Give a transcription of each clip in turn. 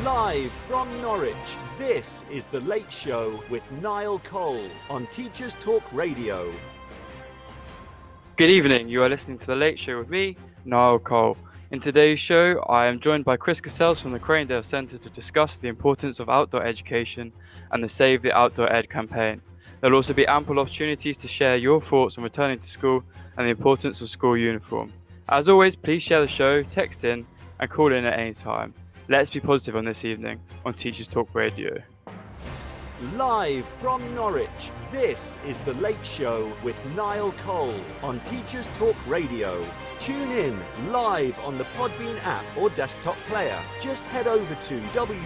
Live from Norwich, this is The Late Show with Niall Cole on Teachers Talk Radio. Good evening, you are listening to The Late Show with me, Niall Cole. In today's show, I am joined by Chris Cassells from the Cranedale Centre to discuss the importance of outdoor education and the Save the Outdoor Ed campaign. There will also be ample opportunities to share your thoughts on returning to school and the importance of school uniform. As always, please share the show, text in and call in at any time. Let's be positive on this evening on Teachers Talk Radio. Live from Norwich, this is The Late Show with Niall Cole on Teachers Talk Radio. Tune in live on the Podbean app or desktop player. Just head over to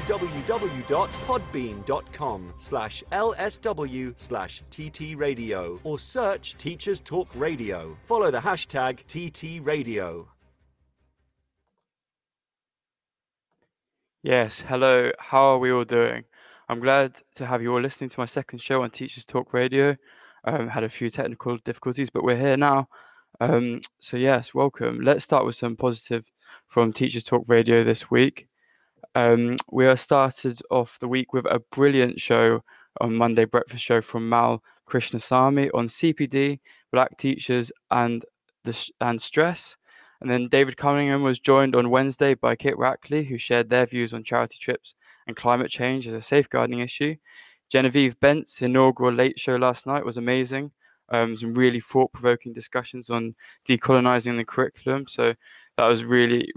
www.podbean.com/LSW/TT Radio or search Teachers Talk Radio. Follow the hashtag TT Radio. Yes, hello, how are we all doing? I'm glad to have you all listening to my second show on Teachers Talk Radio. Had a few technical difficulties, but we're here now. So yes, welcome. Let's start with some positive from Teachers Talk Radio this week. We are started off the week with a brilliant show on Monday breakfast show from Mal Krishnasamy on CPD, Black teachers and stress. And then David Cunningham was joined on Wednesday by Kit Rackley, who shared their views on charity trips and climate change as a safeguarding issue. Genevieve Bent's inaugural late show last night was amazing. Some really thought-provoking discussions on decolonising the curriculum. So that was really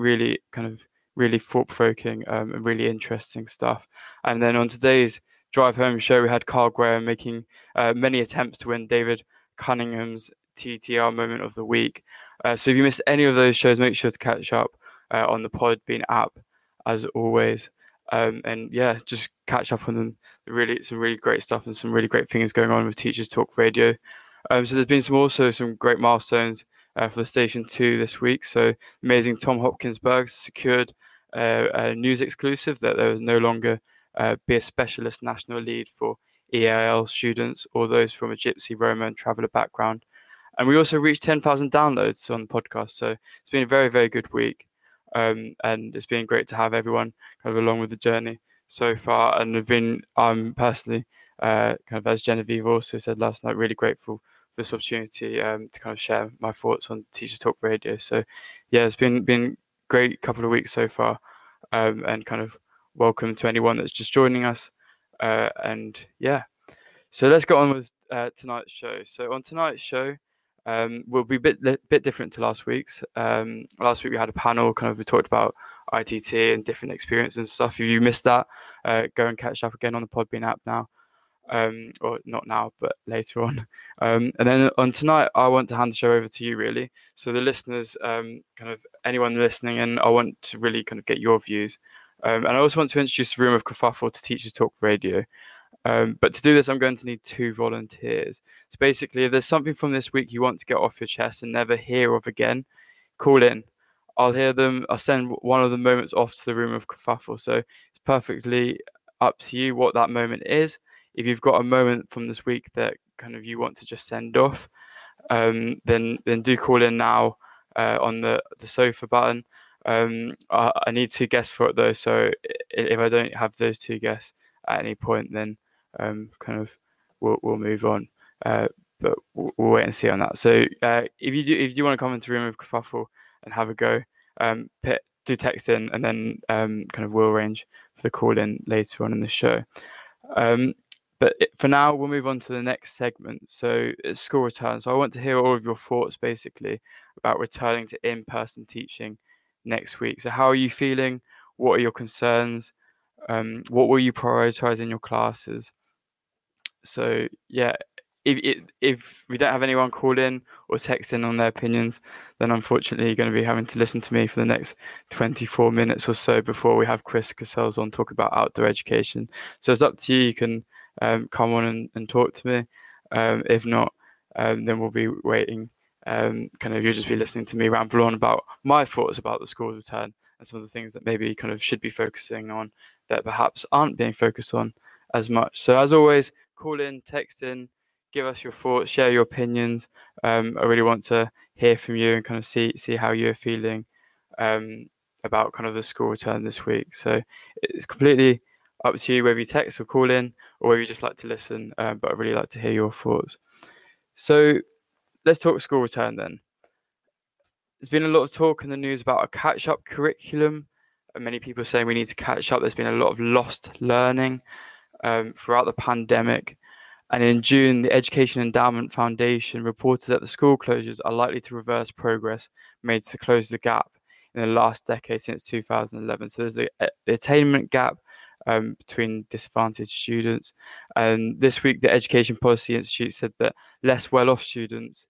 thought-provoking and really interesting stuff. And then on today's Drive Home show, we had Carl Graham making many attempts to win David Cunningham's TTR moment of the week. So if you missed any of those shows, make sure to catch up on the Podbean app as always. And yeah, just catch up on them. Some really great stuff and some really great things going on with Teachers Talk Radio. So there's been some great milestones for the Station 2 this week. So amazing Tom Hopkinsberg secured a news exclusive that there was no longer be a specialist national lead for EAL students or those from a Gypsy, Roma and Traveller background. And we also reached 10,000 downloads on the podcast. So it's been a very, very good week. And it's been great to have everyone kind of along with the journey so far. And I'm personally, kind of as Genevieve also said last night, really grateful for this opportunity to kind of share my thoughts on Teachers Talk Radio. So yeah, it's been great couple of weeks so far. And kind of welcome to anyone that's just joining us. And yeah, so let's get on with tonight's show. So on tonight's show, will be a bit different to last week's. Last week we had a panel, we talked about ITT and different experiences and stuff. If you missed that, go and catch up again on the Podbean app now, or not now, but later on. And then on tonight, I want to hand the show over to you, really. So the listeners, anyone listening, and I want to really kind of get your views. And I also want to introduce the Room of Kerfuffle to Teachers Talk Radio. But to do this, I'm going to need 2 volunteers. So basically, if there's something from this week you want to get off your chest and never hear of again, call in. I'll hear them. I'll send one of the moments off to the Room of Kerfuffle. So it's perfectly up to you what that moment is. If you've got a moment from this week that kind of you want to just send off, then do call in now on the sofa button. I need 2 guests for it though. So if I don't have those 2 guests at any point, then we'll move on, but we'll wait and see on that. So if you do want to come into the Room of Kerfuffle and have a go, do text in, and then we'll arrange for the call in later on in the show. But for now, we'll move on to the next segment. So it's school return. So I want to hear all of your thoughts basically about returning to in-person teaching next week. So how are you feeling? What are your concerns? What will you prioritize in your classes? So yeah, if we don't have anyone call in or text in on their opinions, then unfortunately you're going to be having to listen to me for the next 24 minutes or so before we have Chris Cassells on talk about outdoor education. So it's up to you. You can come on and talk to me. If not, then we'll be waiting. You'll just be listening to me ramble on about my thoughts about the school's return and some of the things that maybe should be focusing on that perhaps aren't being focused on as much. So as always, call in, text in, give us your thoughts, share your opinions. I really want to hear from you and see how you're feeling about kind of the school return this week. So it's completely up to you whether you text or call in, or whether you just like to listen. But I'd really like to hear your thoughts. So let's talk school return then. There's been a lot of talk in the news about a catch-up curriculum. And many people saying we need to catch up. There's been a lot of lost learning throughout the pandemic. And in June, the Education Endowment Foundation reported that the school closures are likely to reverse progress made to close the gap in the last decade since 2011. So there's the attainment gap between disadvantaged students. And this week, the Education Policy Institute said that less well-off students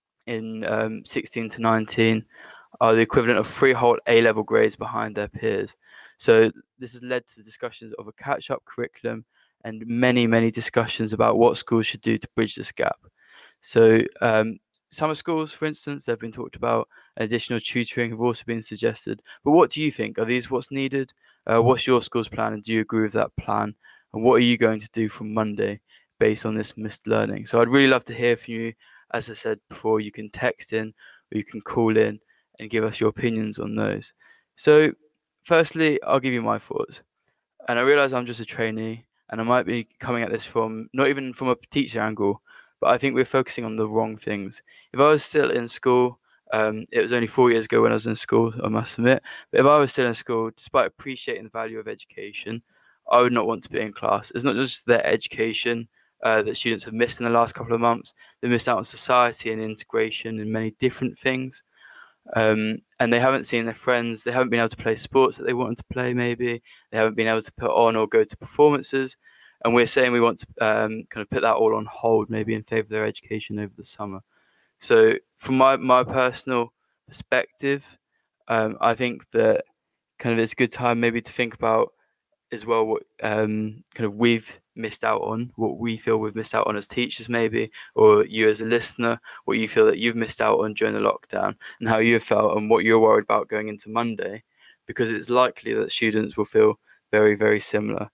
in 16 to 19 are the equivalent of 3 whole A-level grades behind their peers. So this has led to discussions of a catch-up curriculum and many, many discussions about what schools should do to bridge this gap. So summer schools, for instance, they've been talked about. Additional tutoring have also been suggested. But what do you think? Are these what's needed? What's your school's plan, and do you agree with that plan? And what are you going to do from Monday based on this missed learning? So I'd really love to hear from you. As I said before, you can text in or you can call in and give us your opinions on those. So firstly, I'll give you my thoughts. And I realise I'm just a trainee, and I might be coming at this from not even from a teacher angle, but I think we're focusing on the wrong things. If I was still in school, it was only 4 years ago when I was in school, I must admit, but if I was still in school, despite appreciating the value of education, I would not want to be in class. It's not just their education that students have missed in the last couple of months. They missed out on society and integration and many different things. And they haven't seen their friends. They haven't been able to play sports that they wanted to play. Maybe they haven't been able to put on or go to performances. And we're saying we want to kind of put that all on hold, maybe in favour of their education over the summer. So from my personal perspective, I think that kind of it's a good time maybe to think about as well what kind of we've missed out on, what we feel we've missed out on as teachers maybe, or you as a listener, what you feel that you've missed out on during the lockdown, and how you felt and what you're worried about going into Monday, because it's likely that students will feel very, very similar.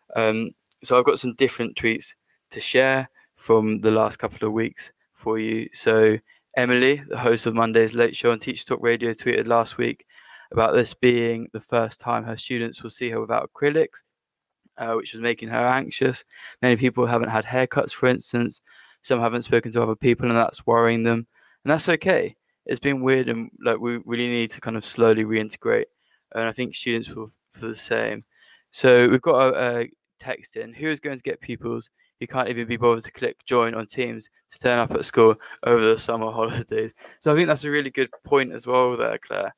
So I've got some different tweets to share from the last couple of weeks for you. So Emily, the host of Monday's Late Show on Teacher Talk Radio, tweeted last week about this being the first time her students will see her without acrylics, which was making her anxious. Many people haven't had haircuts, for instance. Some haven't spoken to other people, and that's worrying them. And that's okay. It's been weird, and like we really need to kind of slowly reintegrate. And I think students will feel the same. So we've got a text in. Who is going to get pupils who can't even be bothered to click join on Teams to turn up at school over the summer holidays? So I think that's a really good point as well there, Claire.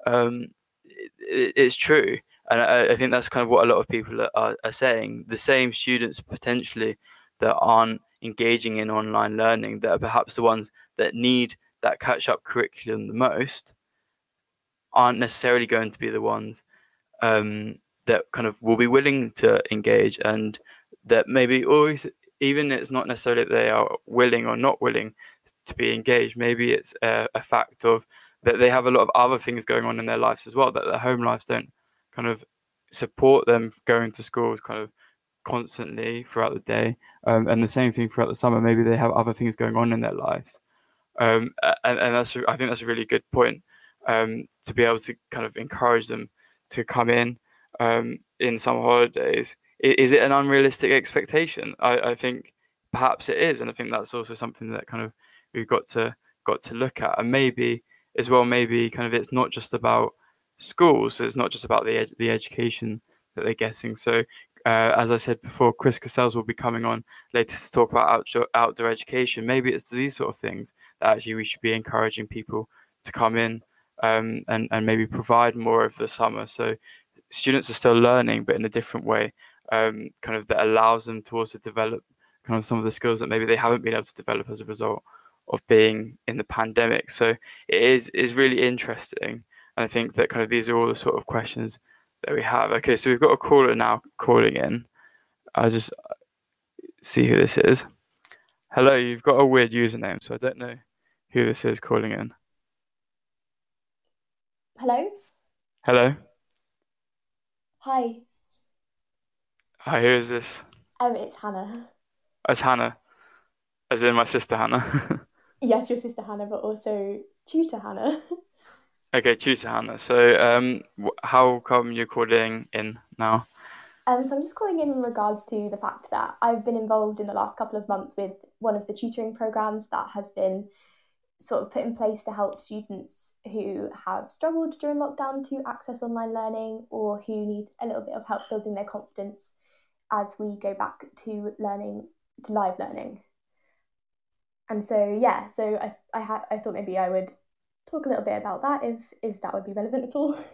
It's true. And I think that's kind of what a lot of people are saying. The same students potentially that aren't engaging in online learning, that are perhaps the ones that need that catch-up curriculum the most, aren't necessarily going to be the ones that kind of will be willing to engage, and that maybe always, even it's not necessarily that they are willing or not willing to be engaged. Maybe it's a fact of that they have a lot of other things going on in their lives as well, that their home lives don't kind of support them going to school kind of constantly throughout the day, and the same thing throughout the summer. Maybe they have other things going on in their lives, and that's, I think that's a really good point, to be able to kind of encourage them to come in summer holidays. Is it an unrealistic expectation? I think perhaps it is, and I think that's also something that kind of we've got to look at. And maybe as well, maybe kind of it's not just about schools. It's not just about the education that they're getting. So as I said before, Chris Cassels will be coming on later to talk about outdoor education. Maybe it's these sort of things that actually we should be encouraging people to come in and maybe provide more of the summer. So students are still learning, but in a different way, kind of that allows them to also develop kind of some of the skills that maybe they haven't been able to develop as a result of being in the pandemic. So it is really interesting. And I think that kind of these are all the sort of questions that we have. Okay, so we've got a caller now calling in. I'll just see who this is. Hello, you've got a weird username, so I don't know who this is calling in. Hello? Hello? Hi. Hi, who is this? It's Hannah. It's Hannah. As in my sister Hannah. Yes, your sister Hannah, but also tutor Hannah. Okay, Tuesday, Hannah. So, how come you're calling in now? So I'm just calling in regards to the fact that I've been involved in the last couple of months with one of the tutoring programs that has been sort of put in place to help students who have struggled during lockdown to access online learning or who need a little bit of help building their confidence as we go back to learning, to live learning. And so yeah, so I thought maybe I would talk a little bit about that if that would be relevant at all.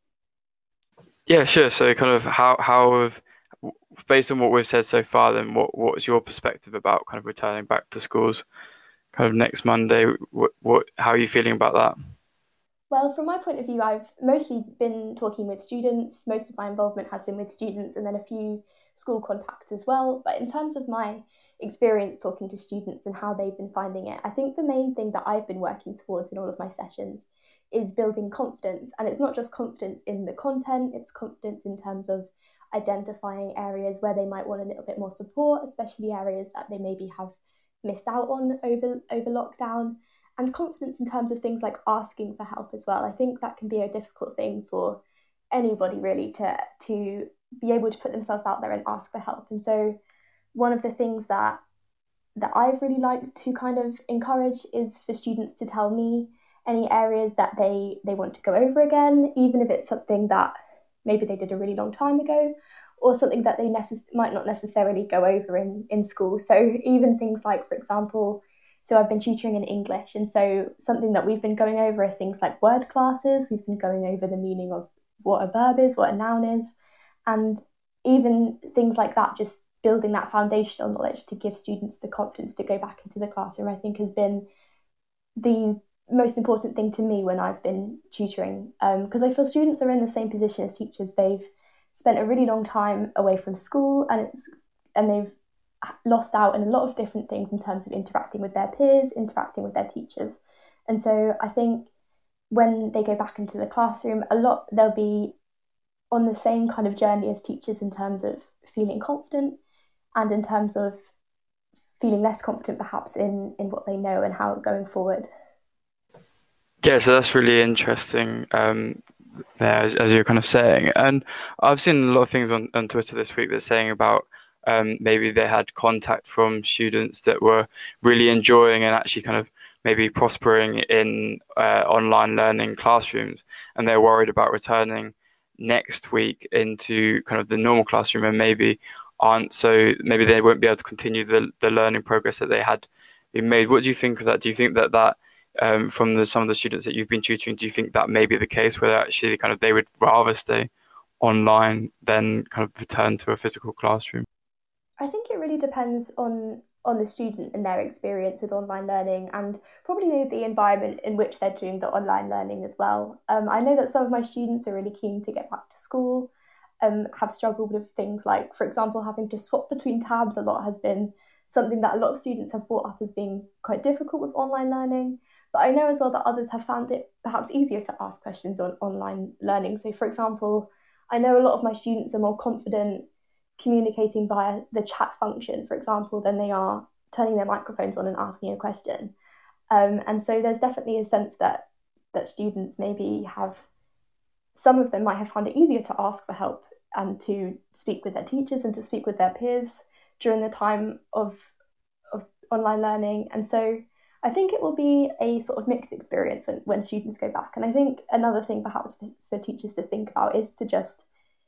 Yeah, sure. So, kind of how have, based on what we've said so far, then what's your perspective about kind of returning back to schools kind of next Monday? How are you feeling about that? Well, from my point of view, I've mostly been talking with students. Most of my involvement has been with students and then a few school contacts as well. But in terms of my experience talking to students and how they've been finding it, I think the main thing that I've been working towards in all of my sessions is building confidence. And it's not just confidence in the content, it's confidence in terms of identifying areas where they might want a little bit more support, especially areas that they maybe have missed out on over lockdown, and confidence in terms of things like asking for help as well. I think that can be a difficult thing for anybody really to be able to put themselves out there and ask for help. And so one of the things that I've really liked to kind of encourage is for students to tell me any areas that they want to go over again, even if it's something that maybe they did a really long time ago or something that they might not necessarily go over in school. So even things like, for example, so I've been tutoring in English, and so something that we've been going over are things like word classes. We've been going over the meaning of what a verb is, what a noun is, and even things like that, just building that foundational knowledge to give students the confidence to go back into the classroom, I think has been the most important thing to me when I've been tutoring, because I feel students are in the same position as teachers. They've spent a really long time away from school, and they've lost out in a lot of different things in terms of interacting with their peers, interacting with their teachers. And so I think when they go back into the classroom, a lot they'll be on the same kind of journey as teachers in terms of feeling confident and in terms of feeling less confident perhaps in what they know and how going forward. Yeah, so that's really interesting. There, as you're kind of saying, and I've seen a lot of things on Twitter this week that's saying about maybe they had contact from students that were really enjoying and actually kind of maybe prospering in online learning classrooms, and they're worried about returning next week into kind of the normal classroom and maybe aren't so maybe they won't be able to continue the learning progress that they had been made. What do you think of that? Do you think that from some of the students that you've been tutoring, do you think that may be the case where actually kind of they would rather stay online than kind of return to a physical classroom? I think it really depends on the student and their experience with online learning and probably the environment in which they're doing the online learning as well. I know that some of my students are really keen to get back to school, have struggled with things like, for example, having to swap between tabs a lot has been something that a lot of students have brought up as being quite difficult with online learning. But I know as well that others have found it perhaps easier to ask questions on online learning. So, for example, I know a lot of my students are more confident communicating via the chat function, for example, than they are turning their microphones on and asking a question. And so there's definitely a sense that students maybe have, some of them might have found it easier to ask for help and to speak with their teachers and to speak with their peers during the time of online learning. And so I think it will be a sort of mixed experience when students go back. And I think another thing perhaps for teachers to think about is to just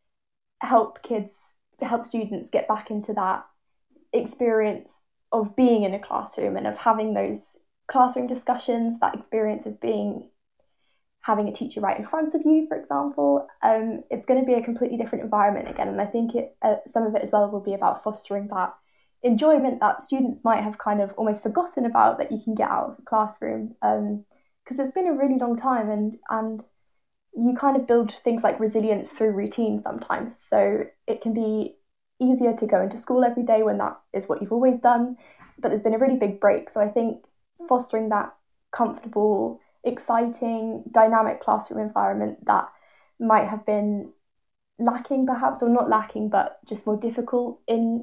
help kids, help students get back into that experience of being in a classroom and of having those classroom discussions, that experience of being having a teacher right in front of you, for example. It's going to be a completely different environment again, and I think some of it as well will be about fostering that enjoyment that students might have kind of almost forgotten about that you can get out of the classroom, because it's been a really long time, and you kind of build things like resilience through routine sometimes. So it can be easier to go into school every day when that is what you've always done, but there's been a really big break. So I think fostering that comfortable, exciting, dynamic classroom environment that might have been lacking perhaps, or not lacking, but just more difficult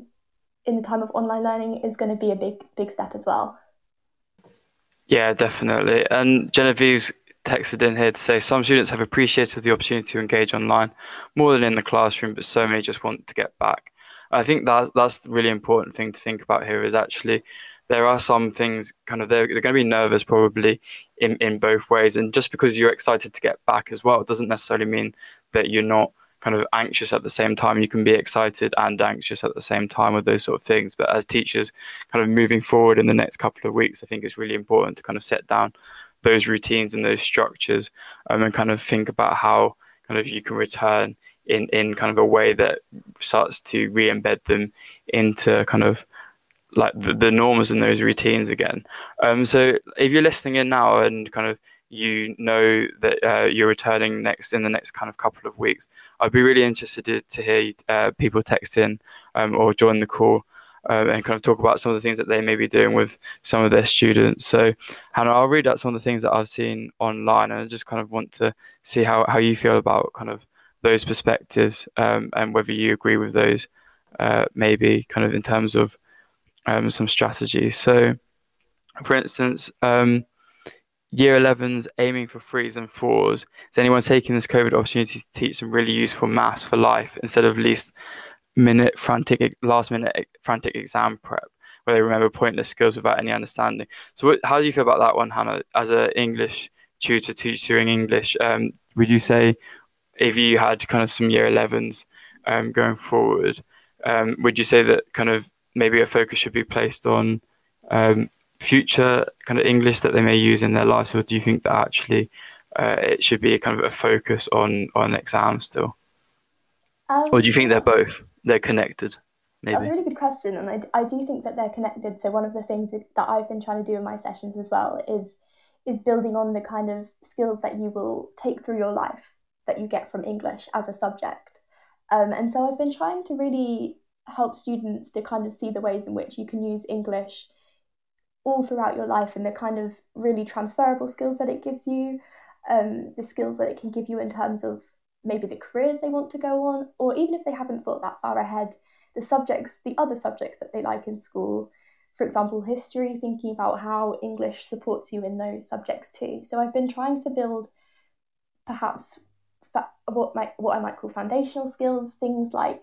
in the time of online learning is going to be a big step as well. Yeah, definitely. And Genevieve, texted in here to say some students have appreciated the opportunity to engage online more than in the classroom, but so many just want to get back. I think that's the really important thing to think about here is actually there are some things kind of they're going to be nervous probably in both ways. And just because you're excited to get back as well, it doesn't necessarily mean that you're not kind of anxious at the same time. You can be excited and anxious at the same time with those sort of things. But as teachers kind of moving forward in the next couple of weeks, I think it's really important to kind of set down those routines and those structures and kind of think about how kind of you can return in kind of a way that starts to re-embed them into kind of like the norms and those routines again. So if you're listening in now and kind of you know that you're returning in the next kind of couple of weeks, I'd be really interested to hear people text in or join the call and kind of talk about some of the things that they may be doing with some of their students. So Hannah, I'll read out some of the things that I've seen online, and I just kind of want to see how you feel about kind of those perspectives and whether you agree with those maybe kind of in terms of some strategies. So for instance, Year 11's aiming for 3s and 4s. Is anyone taking this COVID opportunity to teach some really useful maths for life instead of last minute frantic exam prep where they remember pointless skills without any understanding? So how do you feel about that one, Hannah, as an English tutor tutoring English? Would you say if you had kind of some Year 11s going forward, would you say that kind of maybe a focus should be placed on future kind of English that they may use in their lives, or do you think that actually it should be a kind of a focus on exams still? Or do you think they're connected? Maybe. That's a really good question, and I do think that they're connected. So one of the things that I've been trying to do in my sessions as well is building on the kind of skills that you will take through your life that you get from English as a subject. And so I've been trying to really help students to kind of see the ways in which you can use English all throughout your life and the kind of really transferable skills that it gives you, the skills that it can give you in terms of maybe the careers they want to go on, or even if they haven't thought that far ahead, the other subjects that they like in school. For example, history, thinking about how English supports you in those subjects too. So I've been trying to build perhaps what I might call foundational skills, things like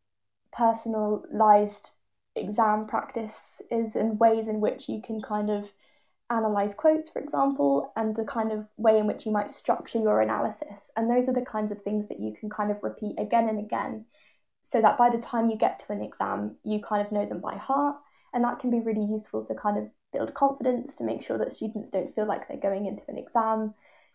personalized exam practices and ways in which you can kind of analyze quotes, for example, and the kind of way in which you might structure your analysis. And those are the kinds of things that you can kind of repeat again and again, so that by the time you get to an exam, you kind of know them by heart. And that can be really useful to kind of build confidence, to make sure that students don't feel like they're going into an exam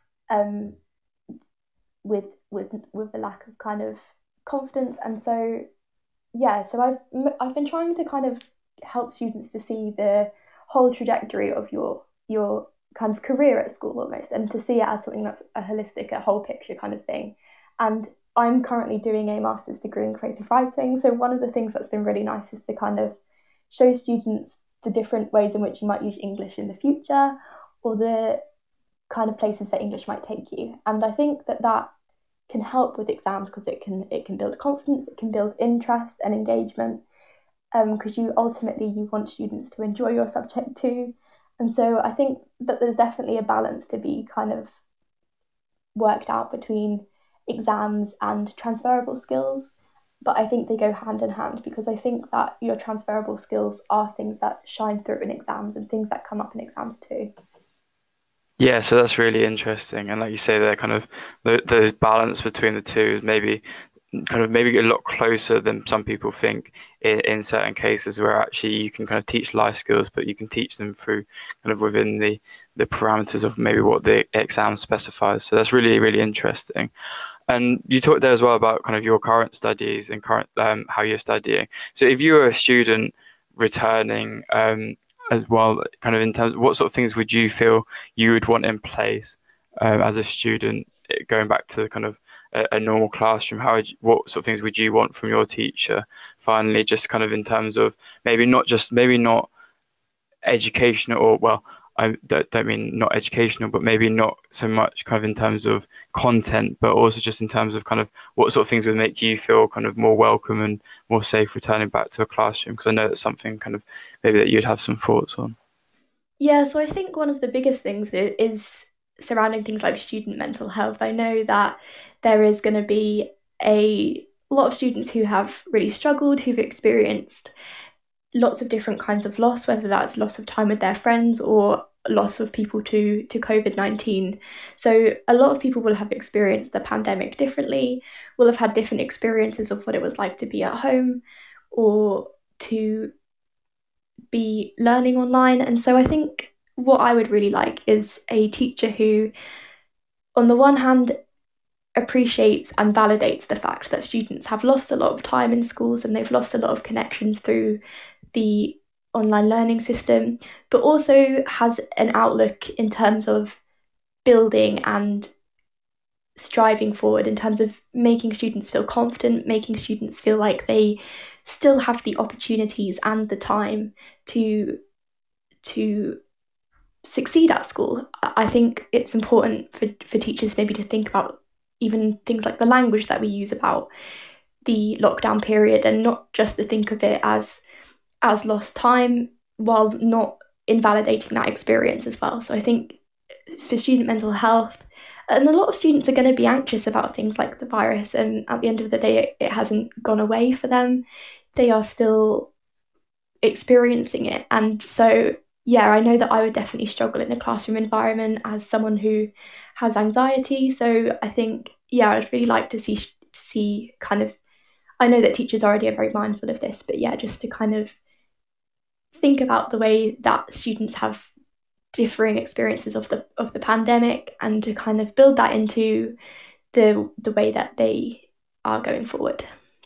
with the lack of kind of confidence. And so so I've been trying to kind of help students to see the whole trajectory of your kind of career at school almost, and to see it as something that's a holistic, a whole picture kind of thing. And I'm currently doing a master's degree in creative writing, so one of the things that's been really nice is to kind of show students the different ways in which you might use English in the future, or the kind of places that English might take you. And I think that can help with exams because it can build confidence, it can build interest and engagement, because you want students to enjoy your subject too. And so I think that there's definitely a balance to be kind of worked out between exams and transferable skills, but I think they go hand in hand, because I think that your transferable skills are things that shine through in exams and things that come up in exams too. Yeah, so that's really interesting. And like you say, they're kind of the balance between the two is maybe a lot closer than some people think in certain cases, where actually you can kind of teach life skills, but you can teach them through kind of within the parameters of maybe what the exam specifies. So that's really, really interesting. And you talked there as well about kind of your current studies and how you're studying. So if you were a student returning as well, kind of in terms of what sort of things would you feel you would want in place as a student going back to kind of a normal classroom? What sort of things would you want from your teacher? Finally, just kind of in terms of maybe not educational, or well, I don't mean not educational, but maybe not so much kind of in terms of content, but also just in terms of kind of what sort of things would make you feel kind of more welcome and more safe returning back to a classroom? Because I know that's something kind of maybe that you'd have some thoughts on. Yeah, so I think one of the biggest things is surrounding things like student mental health, I know that there is going to be a lot of students who have really struggled, who've experienced lots of different kinds of loss, whether that's loss of time with their friends or loss of people to COVID-19. So a lot of people will have experienced the pandemic differently, will have had different experiences of what it was like to be at home or to be learning online. And so I think what I would really like is a teacher who, on the one hand, appreciates and validates the fact that students have lost a lot of time in schools and they've lost a lot of connections through the online learning system, but also has an outlook in terms of building and striving forward, in terms of making students feel confident, making students feel like they still have the opportunities and the time to succeed at school. I think it's important for teachers maybe to think about even things like the language that we use about the lockdown period, and not just to think of it as lost time, while not invalidating that experience as well. So I think for student mental health, and a lot of students are going to be anxious about things like the virus, and at the end of the day, it hasn't gone away for them. They are still experiencing it. And so, yeah, I know that I would definitely struggle in a classroom environment as someone who has anxiety. So I think, yeah, I'd really like to see kind of, I know that teachers already are very mindful of this, but yeah, just to kind of think about the way that students have differing experiences of the pandemic, and to kind of build that into the way that they are going forward.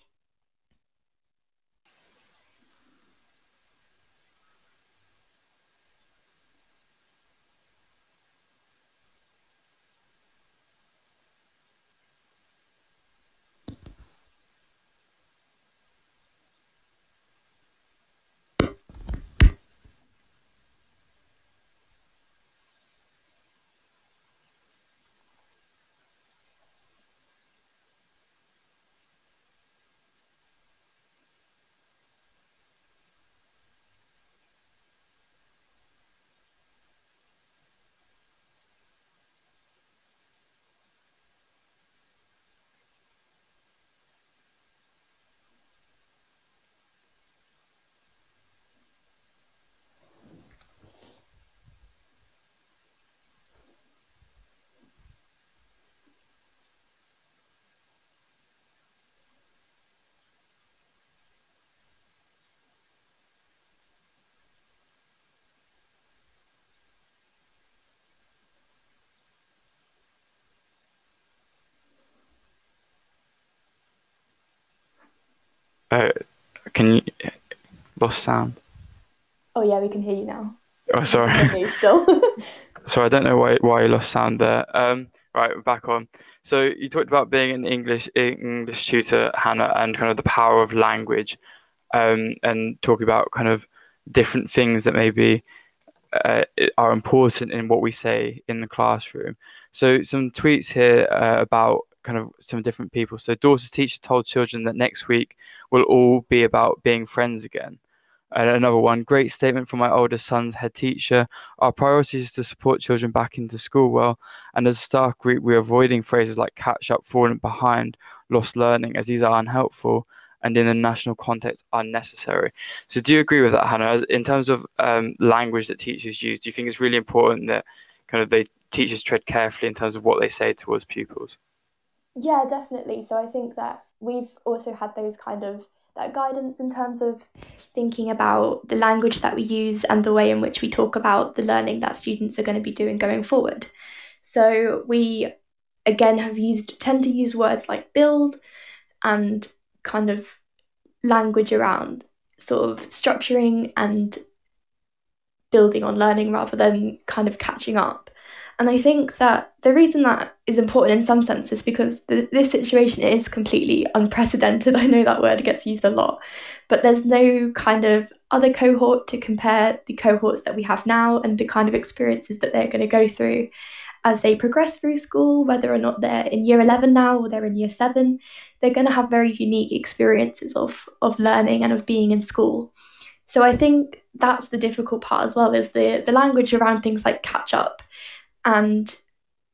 Can you lost sound? Oh yeah, we can hear you now. Oh, sorry. I can hear you still. So I don't know why you lost sound there. Right, we're back on. So you talked about being an English tutor, Hannah, and kind of the power of language, and talking about kind of different things that maybe are important in what we say in the classroom. So some tweets here about kind of some different people. So Dorset's teacher told children that next week will all be about being friends again. And another one, great statement from my oldest son's head teacher. Our priority is to support children back into school well. And as a staff group, we're avoiding phrases like catch up, fallen behind, lost learning, as these are unhelpful and in the national context unnecessary. So do you agree with that, Hannah? In terms of language that teachers use, do you think it's really important that kind of teachers tread carefully in terms of what they say towards pupils? Yeah, definitely. So I think that we've also had those kind of that guidance in terms of thinking about the language that we use and the way in which we talk about the learning that students are going to be doing going forward. So we again tend to use words like build and kind of language around sort of structuring and building on learning rather than kind of catching up. And I think that the reason that is important in some sense is because this situation is completely unprecedented. I know that word gets used a lot, but there's no kind of other cohort to compare the cohorts that we have now and the kind of experiences that they're going to go through as they progress through school, whether or not they're in year 11 now or they're in year 7. They're going to have very unique experiences of learning and of being in school. So I think that's the difficult part as well, is the language around things like catch up and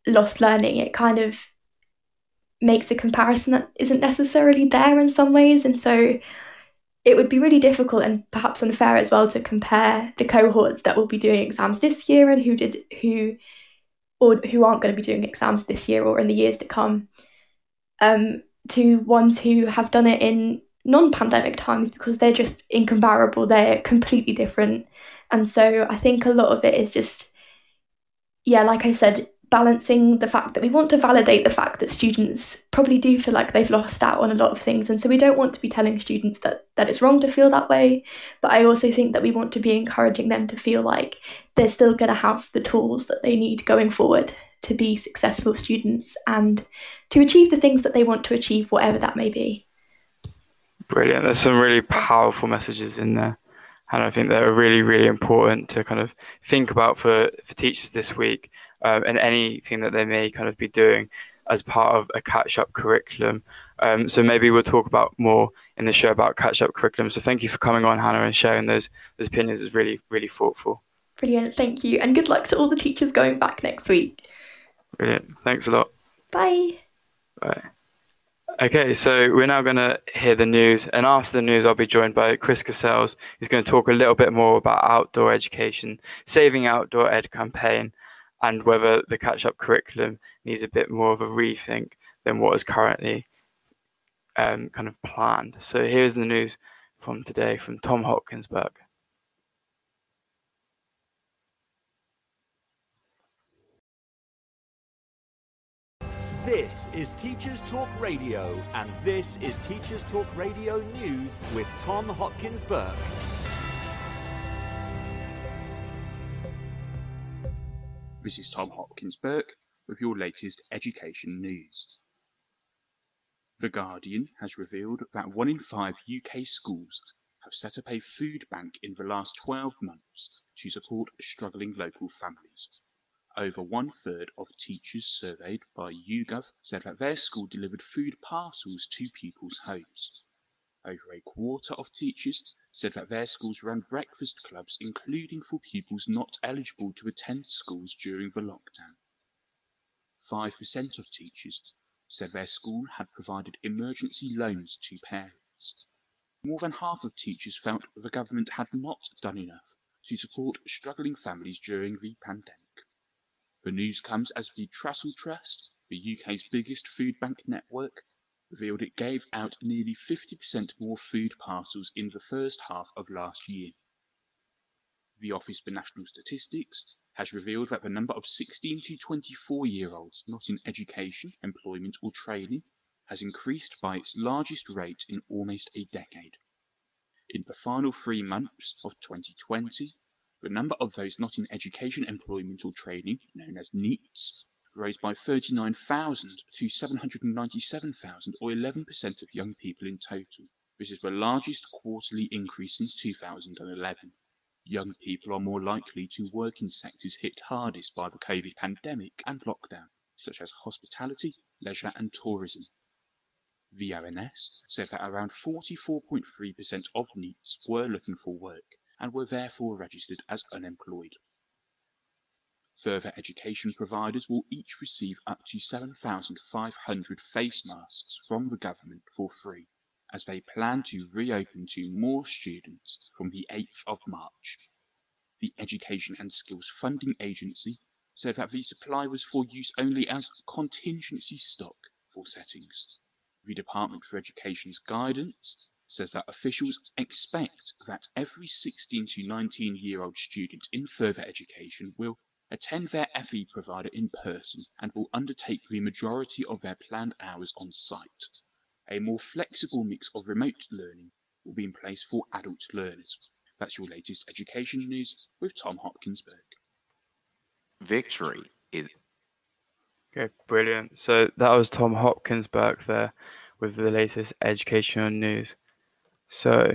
lost learning, it kind of makes a comparison that isn't necessarily there in some ways. And so it would be really difficult and perhaps unfair as well to compare the cohorts that will be doing exams this year and who aren't going to be doing exams this year or in the years to come, to ones who have done it in non-pandemic times, because they're just incomparable. They're completely different. And so I think a lot of it is just, like I said, balancing the fact that we want to validate the fact that students probably do feel like they've lost out on a lot of things. And so we don't want to be telling students that it's wrong to feel that way. But I also think that we want to be encouraging them to feel like they're still going to have the tools that they need going forward to be successful students and to achieve the things that they want to achieve, whatever that may be. Brilliant. There's some really powerful messages in there. And I think they're really, really important to kind of think about for teachers this week, and anything that they may kind of be doing as part of a catch-up curriculum. So maybe we'll talk about more in the show about catch-up curriculum. So thank you for coming on, Hannah, and sharing those opinions. Is really, really thoughtful. Brilliant. Thank you. And good luck to all the teachers going back next week. Brilliant. Thanks a lot. Bye. Bye. Okay, so we're now going to hear the news, and after the news I'll be joined by Chris Cassells, who's going to talk a little bit more about outdoor education, Saving Outdoor Ed campaign, and whether the catch-up curriculum needs a bit more of a rethink than what is currently kind of planned. So here's the news from today from Tom Hopkinsberg. This is Teachers Talk Radio, and this is Teachers Talk Radio News with Tom Hopkinsberg. This is Tom Hopkinsberg with your latest education news. The Guardian has revealed that 1 in 5 UK schools have set up a food bank in the last 12 months to support struggling local families. Over 1/3 of teachers surveyed by YouGov said that their school delivered food parcels to pupils' homes. Over a quarter of teachers said that their schools ran breakfast clubs, including for pupils not eligible to attend schools during the lockdown. 5% of teachers said their school had provided emergency loans to parents. More than half of teachers felt the government had not done enough to support struggling families during the pandemic. The news comes as the Trussell Trust, the UK's biggest food bank network, revealed it gave out nearly 50% more food parcels in the first half of last year. The Office for National Statistics has revealed that the number of 16 to 24-year-olds not in education, employment or training has increased by its largest rate in almost a decade. In the final 3 months of 2020, the number of those not in education, employment or training, known as NEETs, rose by 39,000 to 797,000, or 11% of young people in total. This is the largest quarterly increase since 2011. Young people are more likely to work in sectors hit hardest by the COVID pandemic and lockdown, such as hospitality, leisure and tourism. The ONS said that around 44.3% of NEETs were looking for work and were therefore registered as unemployed. Further education providers will each receive up to 7,500 face masks from the government for free, as they plan to reopen to more students from the 8th of March. The Education and Skills Funding Agency said that the supply was for use only as contingency stock for settings. The Department for Education's guidance says that officials expect that every 16 to 19-year-old student in further education will attend their FE provider in person and will undertake the majority of their planned hours on site. A more flexible mix of remote learning will be in place for adult learners. That's your latest education news with Tom Hopkinsberg. Victory is... Okay, brilliant. So that was Tom Hopkinsberg there with the latest educational news. So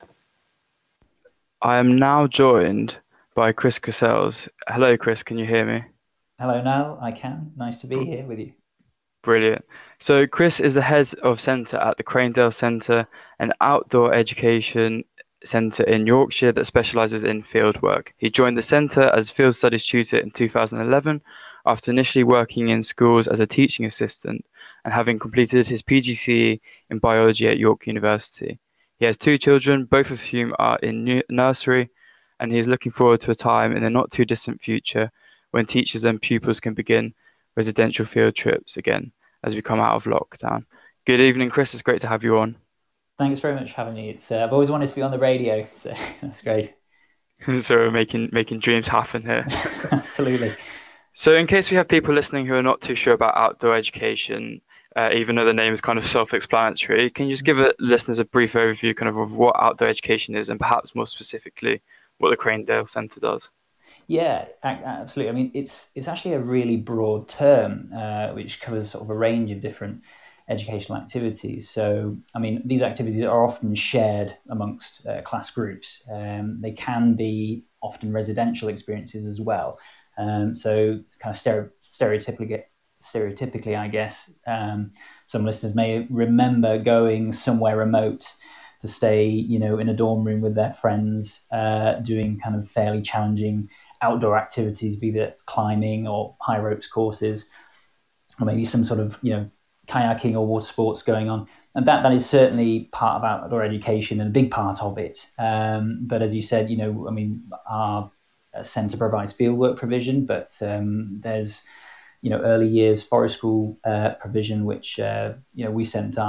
I am now joined by Chris Cassells. Hello, Chris. Can you hear me? Hello, Niall. I can. Nice to be here with you. Brilliant. So Chris is the head of centre at the Cranedale Centre, an outdoor education centre in Yorkshire that specialises in field work. He joined the centre as field studies tutor in 2011 after initially working in schools as a teaching assistant and having completed his PGCE in biology at York University. He has 2 children, both of whom are in nursery, and he is looking forward to a time in the not too distant future when teachers and pupils can begin residential field trips again as we come out of lockdown. Good evening, Chris. It's great to have you on. Thanks very much for having me. I've always wanted to be on the radio, so that's great. So we're making dreams happen here. Absolutely. So in case we have people listening who are not too sure about outdoor education, even though the name is kind of self-explanatory, can you just give listeners a brief overview kind of what outdoor education is, and perhaps more specifically what the Cranedale Centre does? Yeah, absolutely. I mean, it's actually a really broad term, which covers sort of a range of different educational activities. So, I mean, these activities are often shared amongst class groups. They can be often residential experiences as well. So it's kind of stereotypically, I guess, some listeners may remember going somewhere remote to stay, in a dorm room with their friends, doing kind of fairly challenging outdoor activities, be that climbing or high ropes courses, or maybe some sort of, kayaking or water sports going on. And that is certainly part of outdoor education and a big part of it. But as you said, our centre provides fieldwork provision, but there's, early years forest school provision, which, we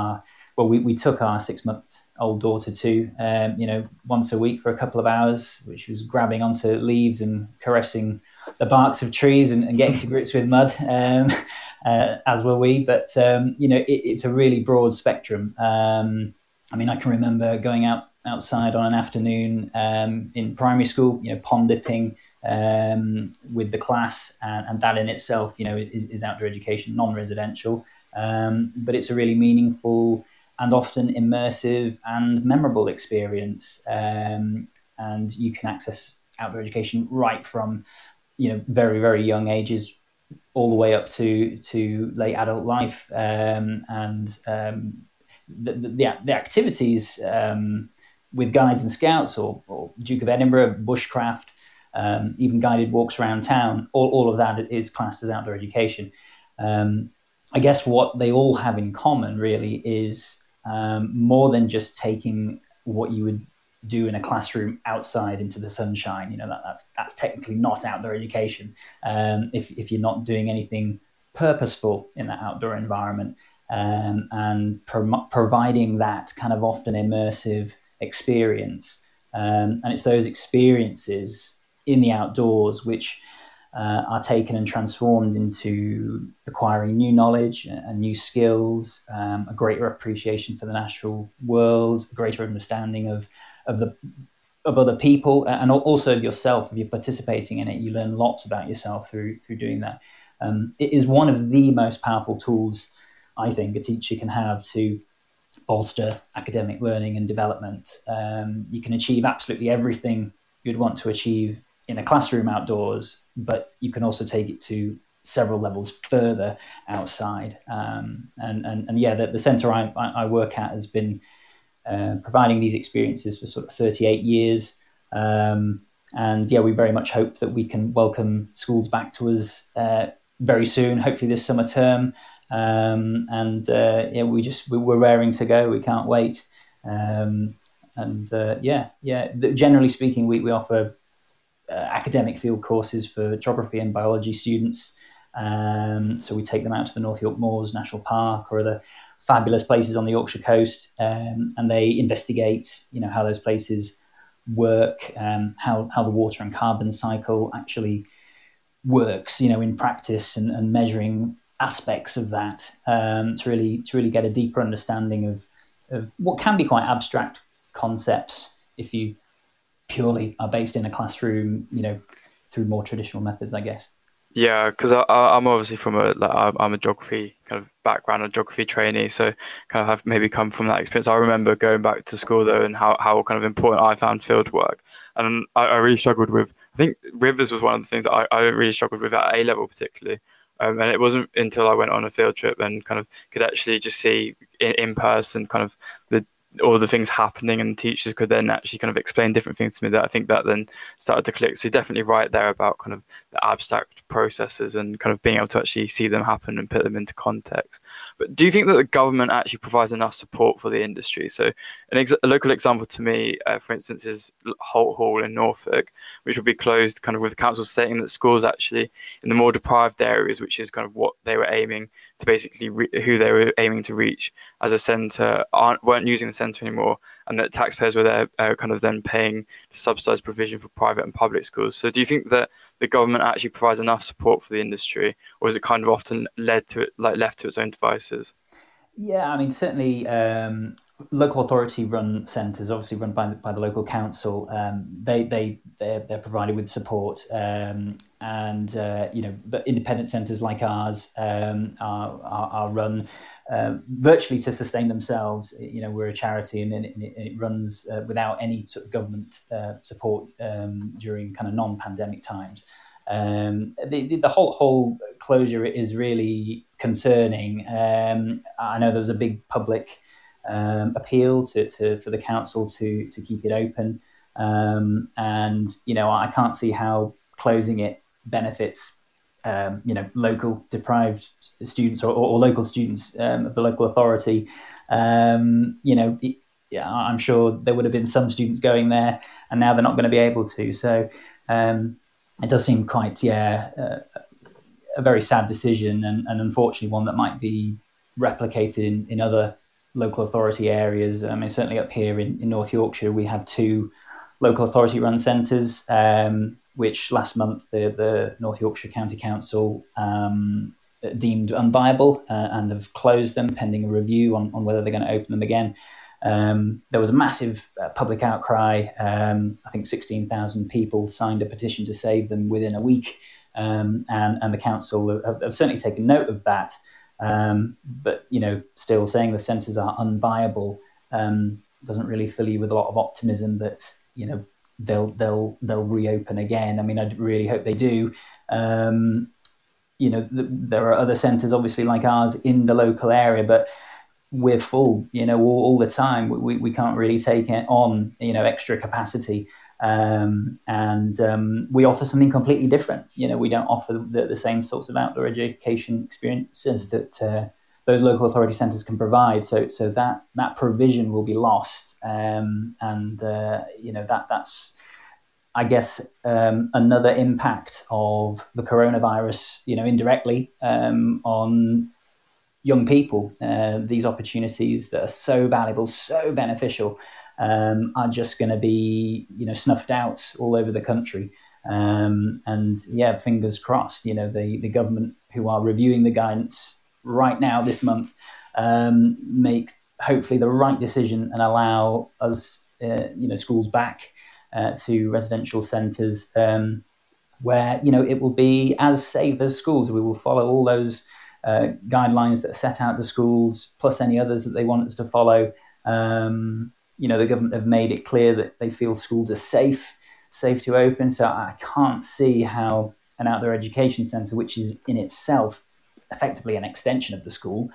took our 6-month-old daughter to, once a week for a couple of hours, which was grabbing onto leaves and caressing the barks of trees and getting to grips with mud, as were we. But, it's a really broad spectrum. I can remember going outside on an afternoon in primary school, pond dipping with the class, and that in itself, is outdoor education, non-residential, but it's a really meaningful and often immersive and memorable experience, and you can access outdoor education right from, very, very young ages all the way up to late adult life, the activities with guides and scouts or Duke of Edinburgh, bushcraft, even guided walks around town, all of that is classed as outdoor education. I guess what they all have in common really is more than just taking what you would do in a classroom outside into the sunshine. That's technically not outdoor education if you're not doing anything purposeful in that outdoor environment, and providing that kind of often immersive experience. And it's those experiences in the outdoors which are taken and transformed into acquiring new knowledge and new skills, a greater appreciation for the natural world, a greater understanding of other people, and also of yourself. If you're participating in it, you learn lots about yourself through doing that. It is one of the most powerful tools, I think, a teacher can have to bolster academic learning and development. You can achieve absolutely everything you'd want to achieve in a classroom outdoors, but you can also take it to several levels further outside. The centre I work at has been providing these experiences for sort of 38 years. We very much hope that we can welcome schools back to us very soon, hopefully this summer term. We're raring to go. We can't wait. Generally speaking, we offer academic field courses for geography and biology students. So we take them out to the North York Moors National Park or other fabulous places on the Yorkshire coast, and they investigate, how those places work, how the water and carbon cycle actually works, in practice, and measuring aspects of that, to really get a deeper understanding of what can be quite abstract concepts if you purely are based in a classroom, through more traditional methods, I guess. Yeah, because I'm obviously from I'm a geography kind of background, a geography trainee, so kind of have maybe come from that experience. I remember going back to school though, and how kind of important I found field work, and I really struggled with. I think rivers was one of the things that I really struggled with at A level particularly, and it wasn't until I went on a field trip and kind of could actually just see in person kind of all the things happening, and teachers could then actually kind of explain different things to me, that I think that then started to click. So you're definitely right there about kind of the abstract processes and kind of being able to actually see them happen and put them into context. But do you think that the government actually provides enough support for the industry? So a local example to me, for instance, is Holt Hall in Norfolk, which will be closed kind of with the council stating that schools actually in the more deprived areas, which is kind of what they were aiming to basically who they were aiming to reach as a centre, weren't using the centre anymore, and that taxpayers were there kind of then paying subsidised provision for private and public schools. So do you think that the government actually provides enough support for the industry, or is it kind of often left to its own devices? Yeah, I mean, certainly local authority run centres, obviously run by the local council, they're provided with support, but independent centres like ours are run virtually to sustain themselves. We're a charity, and it runs without any sort of government support during kind of non-pandemic times. The whole closure is really concerning. I know there was a big public appeal for the council to keep it open, and I can't see how closing it benefits local deprived students or local students of the local authority. I'm sure there would have been some students going there, and now they're not going to be able to. So. It does seem quite, a very sad decision, and unfortunately one that might be replicated in other local authority areas. I mean, certainly up here in North Yorkshire, we have 2 local authority run centres, which last month the North Yorkshire County Council deemed unviable and have closed them pending a review on whether they're going to open them again. There was a massive public outcry. I think 16,000 people signed a petition to save them within a week, and the council have certainly taken note of that. But still saying the centres are unviable doesn't really fill you with a lot of optimism that they'll reopen again. I mean, I really hope they do. There are other centres, obviously, like ours in the local area, but we're full, all the time. We can't really take it on, extra capacity. And we offer something completely different. We don't offer the same sorts of outdoor education experiences that those local authority centres can provide. So that provision will be lost. That's, I guess, another impact of the coronavirus, indirectly on young people. These opportunities that are so valuable, so beneficial, are just going to be, snuffed out all over the country. Fingers crossed, the government, who are reviewing the guidance right now this month, make hopefully the right decision and allow us, schools back to residential centres, where, it will be as safe as schools. We will follow all those guidelines that are set out to schools, plus any others that they want us to follow. The government have made it clear that they feel schools are safe to open. So I can't see how an outdoor education centre, which is in itself effectively an extension of the school,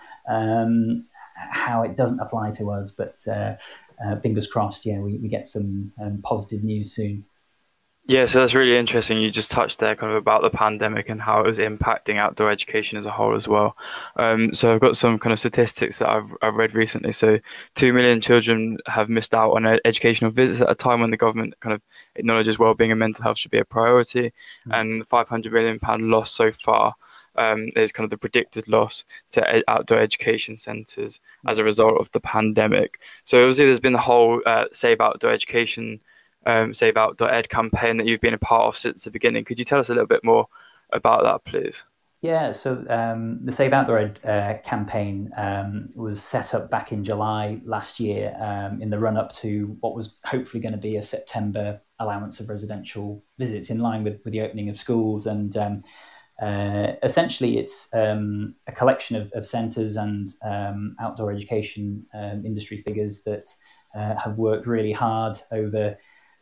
how it doesn't apply to us. But fingers crossed, we get some positive news soon. Yeah, so that's really interesting. You just touched there kind of about the pandemic and how it was impacting outdoor education as a whole as well. So I've got some kind of statistics that I've read recently. So 2 million children have missed out on educational visits at a time when the government kind of acknowledges wellbeing and mental health should be a priority. And the £500 million loss so far is kind of the predicted loss to outdoor education centres as a result of the pandemic. So obviously there's been the whole Save Outdoor Education, Save Outdoor Ed campaign that you've been a part of since the beginning. Could you tell us a little bit more about that, please? Yeah, so the Save Outdoor Ed campaign was set up back in July last year, in the run-up to what was hopefully going to be a September allowance of residential visits in line with the opening of schools. And essentially it's a collection of centres and outdoor education industry figures that have worked really hard over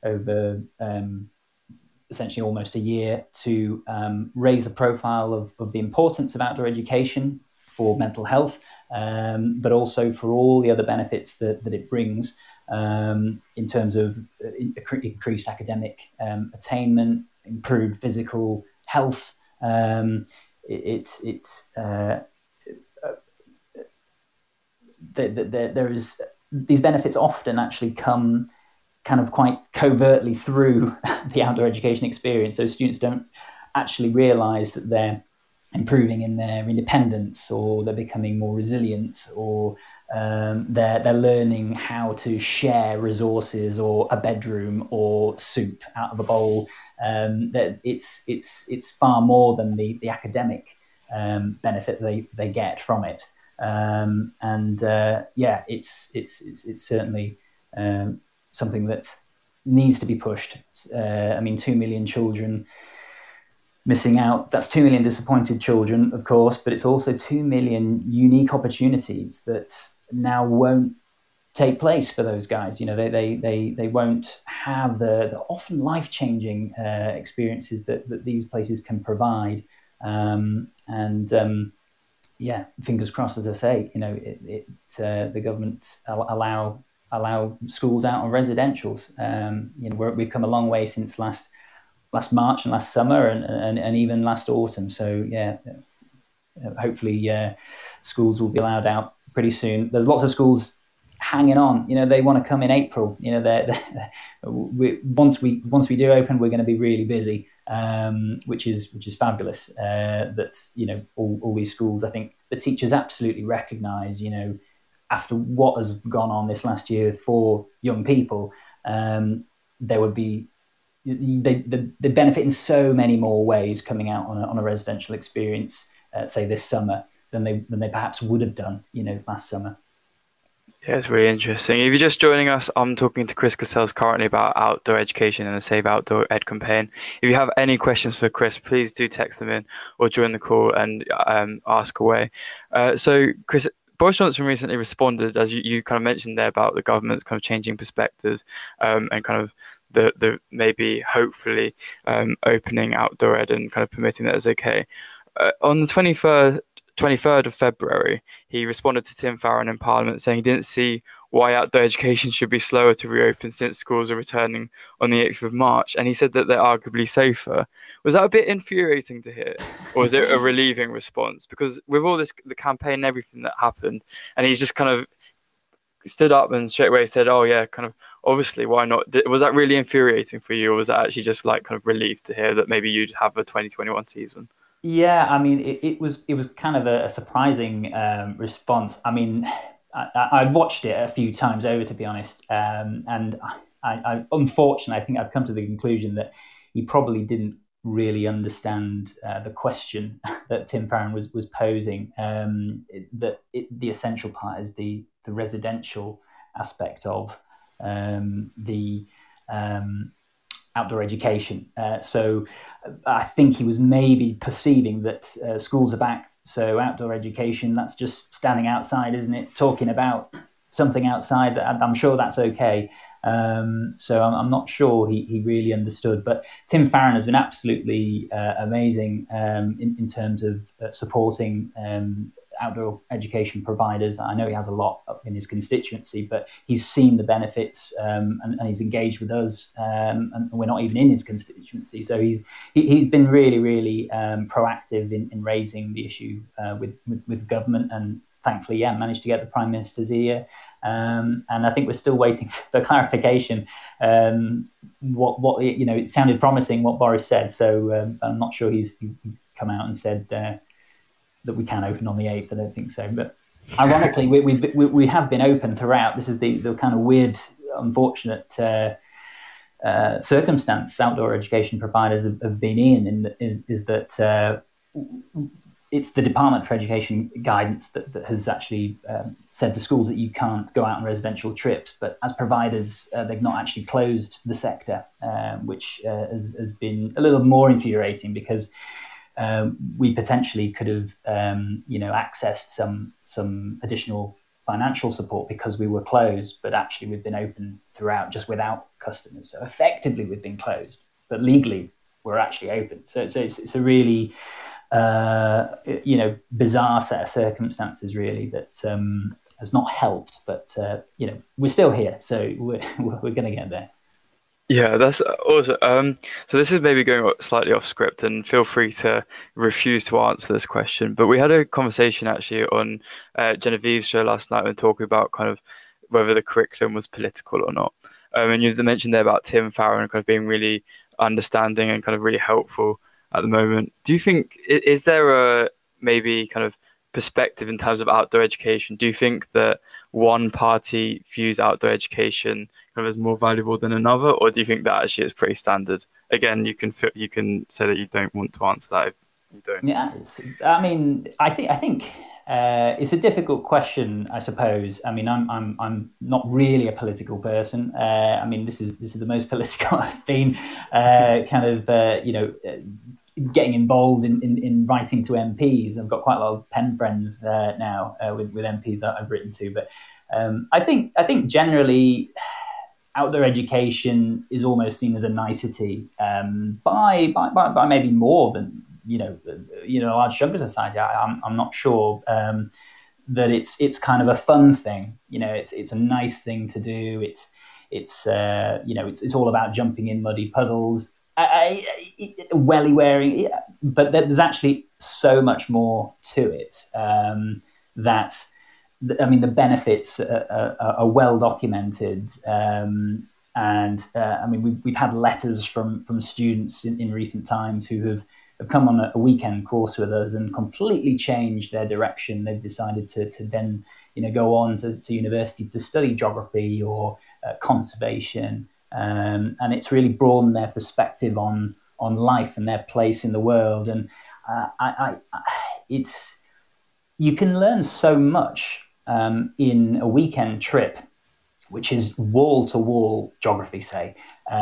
essentially almost a year to raise the profile of the importance of outdoor education for mental health, but also for all the other benefits that it brings in terms of increased academic attainment, improved physical health. There is these benefits often actually come kind of quite covertly through the outdoor education experience. So students don't actually realise that they're improving in their independence, or they're becoming more resilient, or they're learning how to share resources, or a bedroom, or soup out of a bowl. That it's far more than the academic benefit they get from it. It's certainly something that needs to be pushed. 2 million children missing out. That's 2 million disappointed children, of course, but it's also 2 million unique opportunities that now won't take place for those guys. They won't have the often life-changing experiences that these places can provide. Fingers crossed, as I say, the government allow schools out on residentials. We've come a long way since last March and last summer and even last autumn. So hopefully schools will be allowed out pretty soon. There's lots of schools hanging on. They want to come in April. Once we do open, we're going to be really busy, which is fabulous. All these schools, I think the teachers absolutely recognise, after what has gone on this last year for young people, there would be they benefit in so many more ways coming out on a residential experience, say this summer, than they perhaps would have done, last summer. Yeah, it's really interesting. If you're just joining us, I'm talking to Chris Cassells currently about outdoor education and the Save Outdoor Ed campaign. If you have any questions for Chris, please do text them in or join the call and ask away. So, Chris, Boris Johnson recently responded, as you kind of mentioned there, about the government's kind of changing perspectives and kind of the maybe hopefully opening outdoor ed and kind of permitting that as okay. On the 23rd of February, he responded to Tim Farron in Parliament saying he didn't see why outdoor education should be slower to reopen since schools are returning on the 8th of March. And he said that they're arguably safer. Was that a bit infuriating to hear? Or was it a relieving response? Because with all this, the campaign and everything that happened, and he's just kind of stood up and straight away said, oh yeah, kind of obviously, why not? Was that really infuriating for you? Or was that actually just like kind of relief to hear that maybe you'd have a 2021 season? Yeah, I mean, it was kind of a surprising response. I mean, I watched it a few times over, to be honest, and I unfortunately, I think I've come to the conclusion that he probably didn't really understand the question that Tim Farron was posing. The essential part is the residential aspect of the outdoor education. So I think he was maybe perceiving that schools are back. So outdoor education, that's just standing outside, isn't it? Talking about something outside. I'm sure that's okay. So I'm not sure he really understood. But Tim Farron has been absolutely amazing in terms of supporting outdoor education providers. I know he has a lot up in his constituency, but he's seen the benefits and he's engaged with us, and we're not even in his constituency. So he's been really, really proactive in raising the issue with government, and thankfully, managed to get the Prime Minister's ear. And I think we're still waiting for clarification. What it sounded promising what Boris said. So I'm not sure he's come out and said that we can open on the 8th. I don't think so. But ironically, we have been open throughout. This is the kind of weird, unfortunate circumstance outdoor education providers have been in. Is that it's the Department for Education guidance that has actually said to schools that you can't go out on residential trips. But as providers, they've not actually closed the sector, which has been a little more infuriating because we potentially could have, accessed some additional financial support because we were closed, but actually we've been open throughout just without customers. So effectively we've been closed, but legally we're actually open. So it's a really bizarre set of circumstances, really that has not helped. But we're still here, so we're going to get there. Yeah, that's awesome. So this is maybe going slightly off script, and feel free to refuse to answer this question. But we had a conversation actually on Genevieve's show last night when talking about kind of whether the curriculum was political or not. And you mentioned there about Tim Farron kind of being really understanding and kind of really helpful at the moment. Do you think, is there a maybe kind of perspective in terms of outdoor education? Do you think that one party views outdoor education kind of as more valuable than another, or do you think that actually is pretty standard? Again, you can say that you don't want to answer that if you don't. Yeah, I mean, I think it's a difficult question, I suppose. I mean, I'm not really a political person. I mean, this is the most political I've been. Getting involved in writing to MPs. I've got quite a lot of pen friends now with MPs that I've written to. But I think generally outdoor education is almost seen as a nicety by maybe more than a large chunk of society. I'm not sure that it's kind of a fun thing. It's a nice thing to do. It's all about jumping in muddy puddles. Welly wearing, but there's actually so much more to it the benefits are well documented, and we've had letters from students in recent times who have come on a weekend course with us and completely changed their direction. They've decided to then go on to university to study geography or conservation. And it's really broadened their perspective on life and their place in the world. And you can learn so much in a weekend trip, which is wall-to-wall geography, say.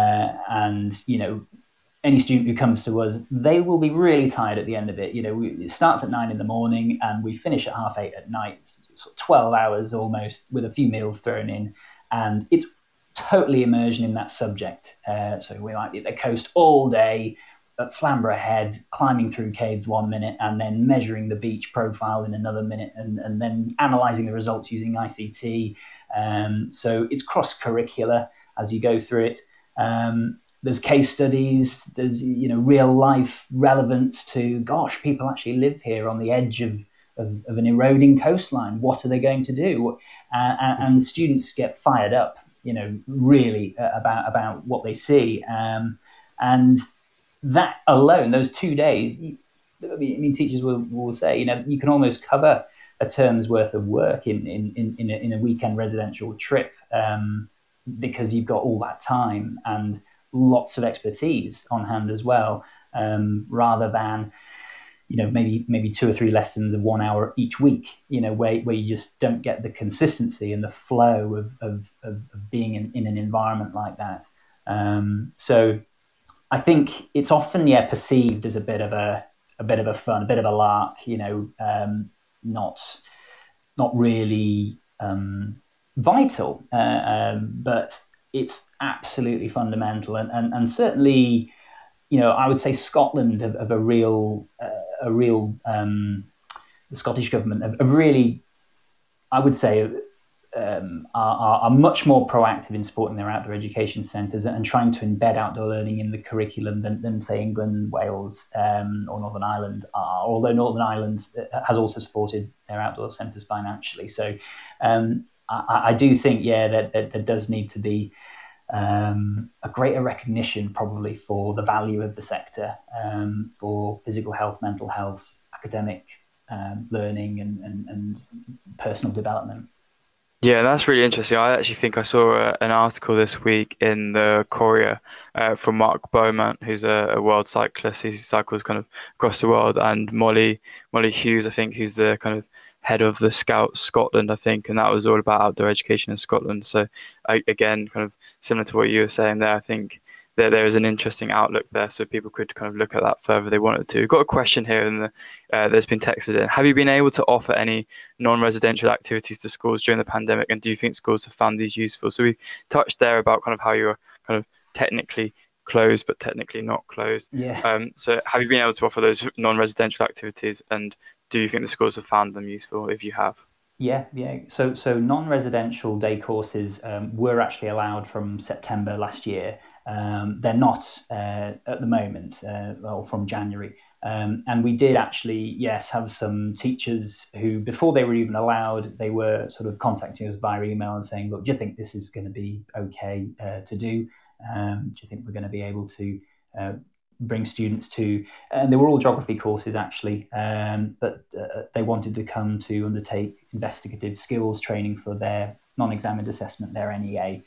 Any student who comes to us, they will be really tired at the end of it. It starts at 9 a.m. and we finish at 8:30 at night, sort of 12 hours almost, with a few meals thrown in. And it's totally immersion in that subject. So we might be at the coast all day, at Flamborough Head, climbing through caves 1 minute, and then measuring the beach profile in another minute, and then analysing the results using ICT. So it's cross-curricular as you go through it. There's case studies, there's real life relevance to, gosh, people actually live here on the edge of an eroding coastline. What are they going to do? And students get fired up, really about what they see. And that alone, those 2 days, teachers will say, you can almost cover a term's worth of work in a weekend residential trip, because you've got all that time and lots of expertise on hand as well, rather than maybe 2 or 3 lessons of 1 hour each week, where you just don't get the consistency and the flow of being in an environment like that. So I think it's often perceived as a bit of a fun, a bit of a lark, not really vital, but it's absolutely fundamental, and certainly, I would say Scotland have a real the Scottish government have really, I would say, are much more proactive in supporting their outdoor education centres and trying to embed outdoor learning in the curriculum than say England, Wales, or Northern Ireland are. Although Northern Ireland has also supported their outdoor centres financially, so I do think that there does need to be a greater recognition probably for the value of the sector, for physical health, mental health, academic learning and personal development. Yeah, that's really interesting. I actually think I saw an article this week in the Courier from Mark Beaumont, who's a world cyclist. He cycles kind of across the world, and Molly Hughes, I think, who's the kind of head of the Scouts Scotland, I think, and that was all about outdoor education in Scotland. So again, kind of similar to what you were saying there, I think that there is an interesting outlook there, so people could kind of look at that further if they wanted to. We've got a question here and that's been texted in. Have you been able to offer any non-residential activities to schools during the pandemic, and do you think schools have found these useful? So we touched there about kind of how you're kind of technically closed but technically not closed. Yeah. So have you been able to offer those non-residential activities, and do you think the schools have found them useful if you have? Yeah. So non-residential day courses were actually allowed from September last year. They're not at the moment, or from January. And we did actually, yes, have some teachers who, before they were even allowed, they were sort of contacting us via email and saying, look, do you think this is going to be okay to do? Do you think we're going to be able to bring students to, and they were all geography courses actually, but they wanted to come to undertake investigative skills training for their non-examined assessment, their NEA.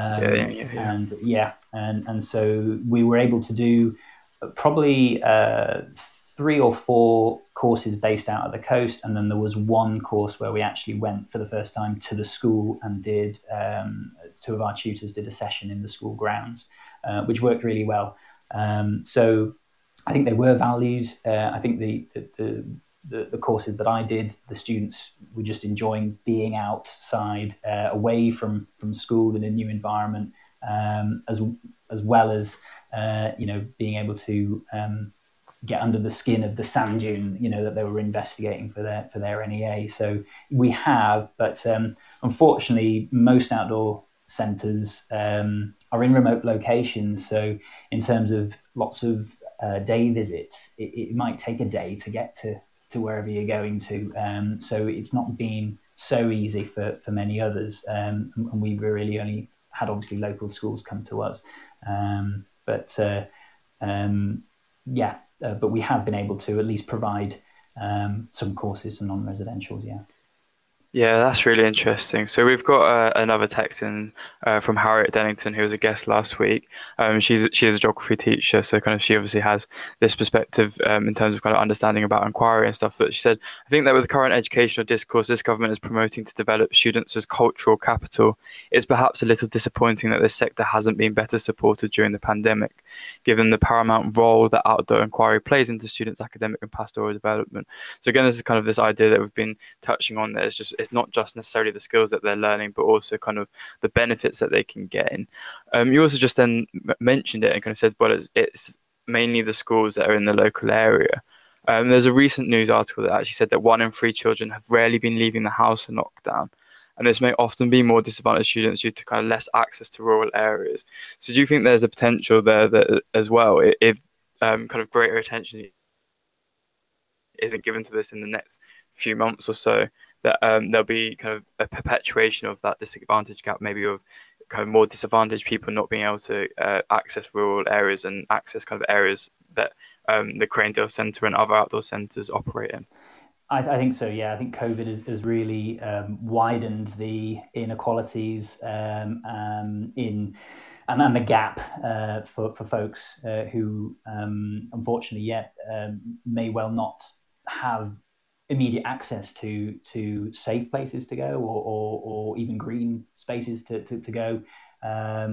And so we were able to do probably 3 or 4 courses based out of the coast, and then there was one course where we actually went for the first time to the school and did 2 of our tutors did a session in the school grounds, which worked really well. So I think they were valued. I think the courses that I did, the students were just enjoying being outside, away from school in a new environment, as well as being able to get under the skin of the sand dune, that they were investigating for their NEA. So we have, but unfortunately, most outdoor centres are in remote locations. So in terms of lots of day visits, it might take a day to get to wherever you're going to. So it's not been so easy for many others. And we really only had obviously local schools come to us. But we have been able to at least provide some courses, some non-residentials, Yeah, that's really interesting. So we've got another text in from Harriet Dennington, who was a guest last week. She is a geography teacher, so kind of she obviously has this perspective in terms of kind of understanding about inquiry and stuff. But she said, I think that with the current educational discourse this government is promoting to develop students as cultural capital, it's perhaps a little disappointing that this sector hasn't been better supported during the pandemic, given the paramount role that outdoor inquiry plays into students' academic and pastoral development. So again, this is kind of this idea that we've been touching on, that it's not just necessarily the skills that they're learning, but also kind of the benefits that they can gain. You also just then mentioned it and kind of said, well, it's mainly the schools that are in the local area. There's a recent news article that actually said that 1 in 3 children have rarely been leaving the house in lockdown. And this may often be more disadvantaged students due to kind of less access to rural areas. So do you think there's a potential there that as well, if kind of greater attention isn't given to this in the next few months or so, that there'll be kind of a perpetuation of that disadvantage gap, maybe of kind of more disadvantaged people not being able to access rural areas and access kind of areas that the Cranedale Centre and other outdoor centres operate in? I think so, yeah. I think COVID has really widened the inequalities and the gap for folks who unfortunately yet may well not have immediate access to safe places to go or even green spaces to go. I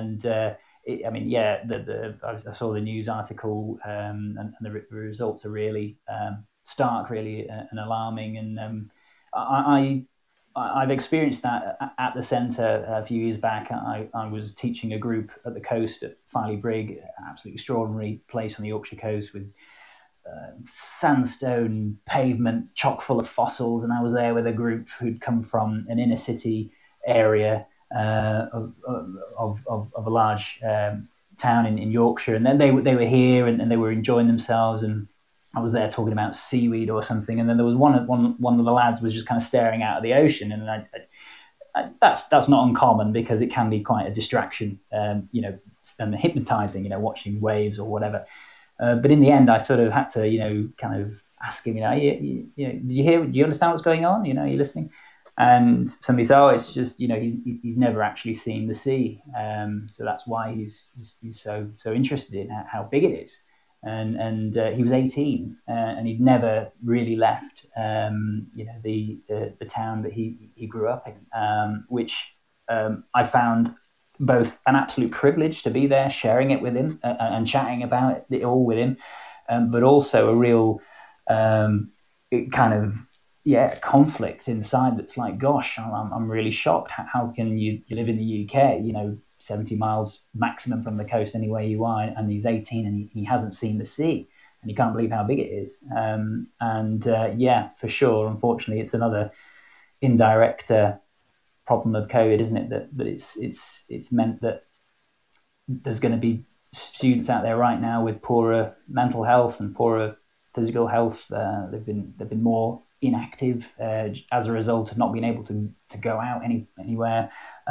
saw the news article and the results are really stark, really, and alarming. And I've experienced that at the centre a few years back. I was teaching a group at the coast at Filey Brig, an absolutely extraordinary place on the Yorkshire coast with sandstone pavement chock full of fossils, and I was there with a group who'd come from an inner city area of a large town in Yorkshire, and then they were here and they were enjoying themselves, and I was there talking about seaweed or something, and then there was one of the lads was just kind of staring out at the ocean, and that's not uncommon because it can be quite a distraction, and hypnotizing, watching waves or whatever. But in the end, I sort of had to, kind of ask him, did you hear? Do you understand what's going on? Are you listening? And somebody said, oh, it's just, he's never actually seen the sea, so that's why he's so interested in how big it is. And he was 18, and he'd never really left, the town that he grew up in, which I found both an absolute privilege to be there, sharing it with him and chatting about it all with him, but also a real kind of conflict inside that's like, gosh, I'm really shocked. How can you live in the UK, 70 miles maximum from the coast anywhere you are, and he's 18 and he hasn't seen the sea, and you can't believe how big it is. For sure, unfortunately, it's another indirect problem of COVID, isn't it? That it's meant that there's going to be students out there right now with poorer mental health and poorer physical health. They've been more inactive as a result of not being able to go out anywhere.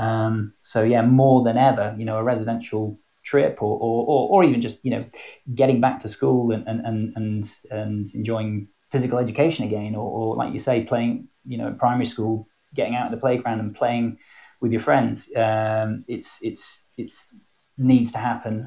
More than ever, a residential trip or even just getting back to school and enjoying physical education again, or like you say, playing in primary school, getting out in the playground and playing with your friends. It's needs to happen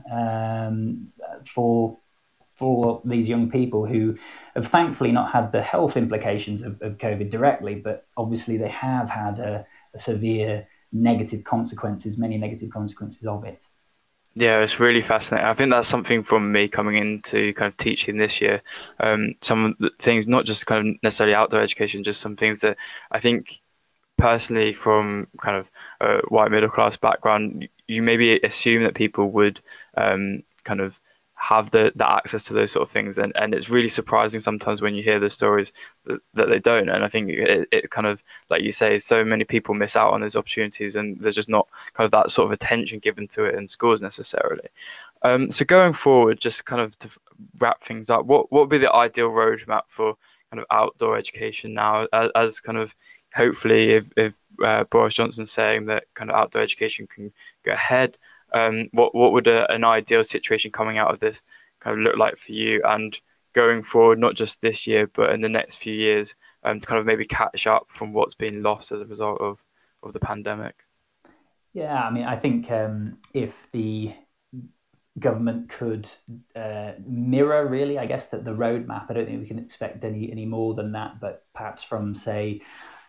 for these young people who have thankfully not had the health implications of COVID directly, but obviously they have had a severe negative consequences, many negative consequences of it. Yeah, it's really fascinating. I think that's something from me coming into kind of teaching this year. Some of the things, not just kind of necessarily outdoor education, just some things that I think personally from kind of a white middle class background, you maybe assume that people would kind of have the access to those sort of things, and it's really surprising sometimes when you hear the stories that they don't. And I think it kind of, like you say, so many people miss out on those opportunities, and there's just not kind of that sort of attention given to it in schools necessarily. So going forward, just kind of to wrap things up, what would be the ideal roadmap for kind of outdoor education now, as kind of hopefully if Boris Johnson's saying that kind of outdoor education can go ahead, what would an ideal situation coming out of this kind of look like for you, and going forward, not just this year but in the next few years, to kind of maybe catch up from what's been lost as a result of the pandemic? Yeah, I mean, I think if the government could mirror, really, I guess, that the roadmap, I don't think we can expect any more than that, but perhaps from, say,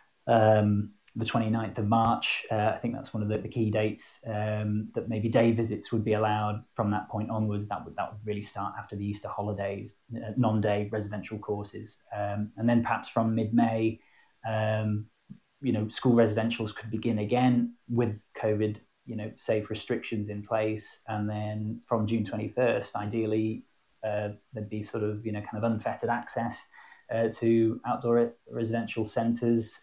the 29th of March, I think that's one of the key dates, that maybe day visits would be allowed from that point onwards. That would really start after the Easter holidays, non-day residential courses. And then perhaps from mid-May, school residentials could begin again with COVID, safe restrictions in place. And then from June 21st, ideally, there'd be sort of, kind of unfettered access to outdoor residential centres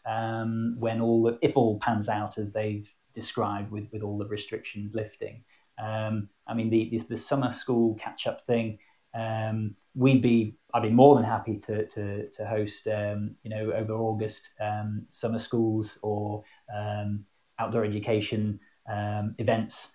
if all pans out as they've described, with all the restrictions lifting. I mean, the summer school catch-up thing, I'd be more than happy to host, over August, summer schools or outdoor education events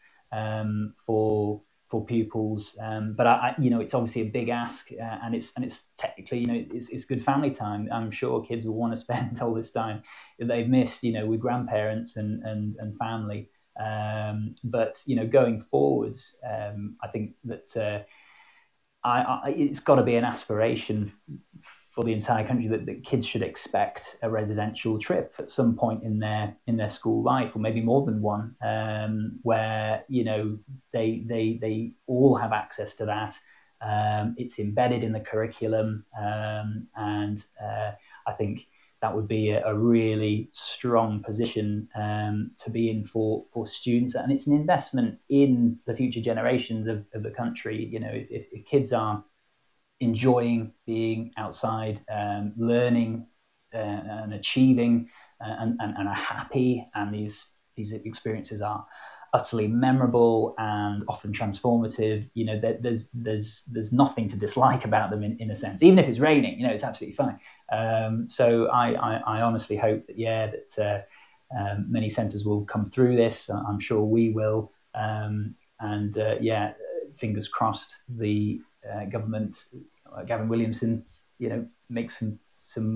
for pupils, but it's obviously a big ask, and it's technically, it's good family time. I'm sure kids will want to spend all this time that they've missed, with grandparents and family. But going forwards, I think that it's got to be an aspiration for the entire country that kids should expect a residential trip at some point in their school life, or maybe more than one, where they all have access to that. It's embedded in the curriculum, and I think that would be a really strong position to be in for students, and it's an investment in the future generations of the country. If kids are enjoying being outside, learning and achieving, and are happy, and these experiences are utterly memorable and often transformative, there's nothing to dislike about them in a sense. Even if it's raining, it's absolutely fine. So I honestly hope that many centres will come through this. I'm sure we will, fingers crossed the government, Gavin Williamson, makes some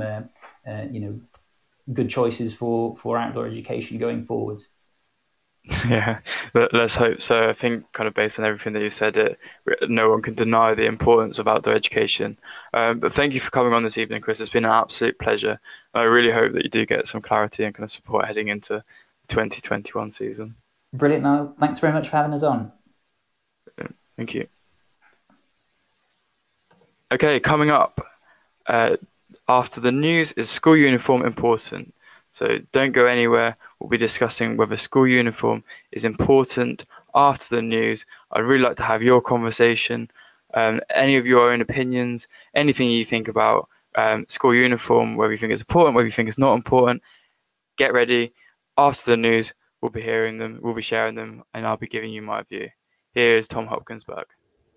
good choices for outdoor education going forwards. Yeah, let's hope so. I think kind of based on everything that you said, no one can deny the importance of outdoor education. But thank you for coming on this evening, Chris. It's been an absolute pleasure. I really hope that you do get some clarity and kind of support heading into the 2021 season. Brilliant, Niall. Thanks very much for having us on. Thank you. Okay, coming up, After the news, is school uniform important? So don't go anywhere. We'll be discussing whether school uniform is important after the news. I'd really like to have your conversation, any of your own opinions, anything you think about school uniform, whether you think it's important, whether you think it's not important. Get ready. After the news, we'll be hearing them, we'll be sharing them, and I'll be giving you my view. Here is Tom Hopkinsberg.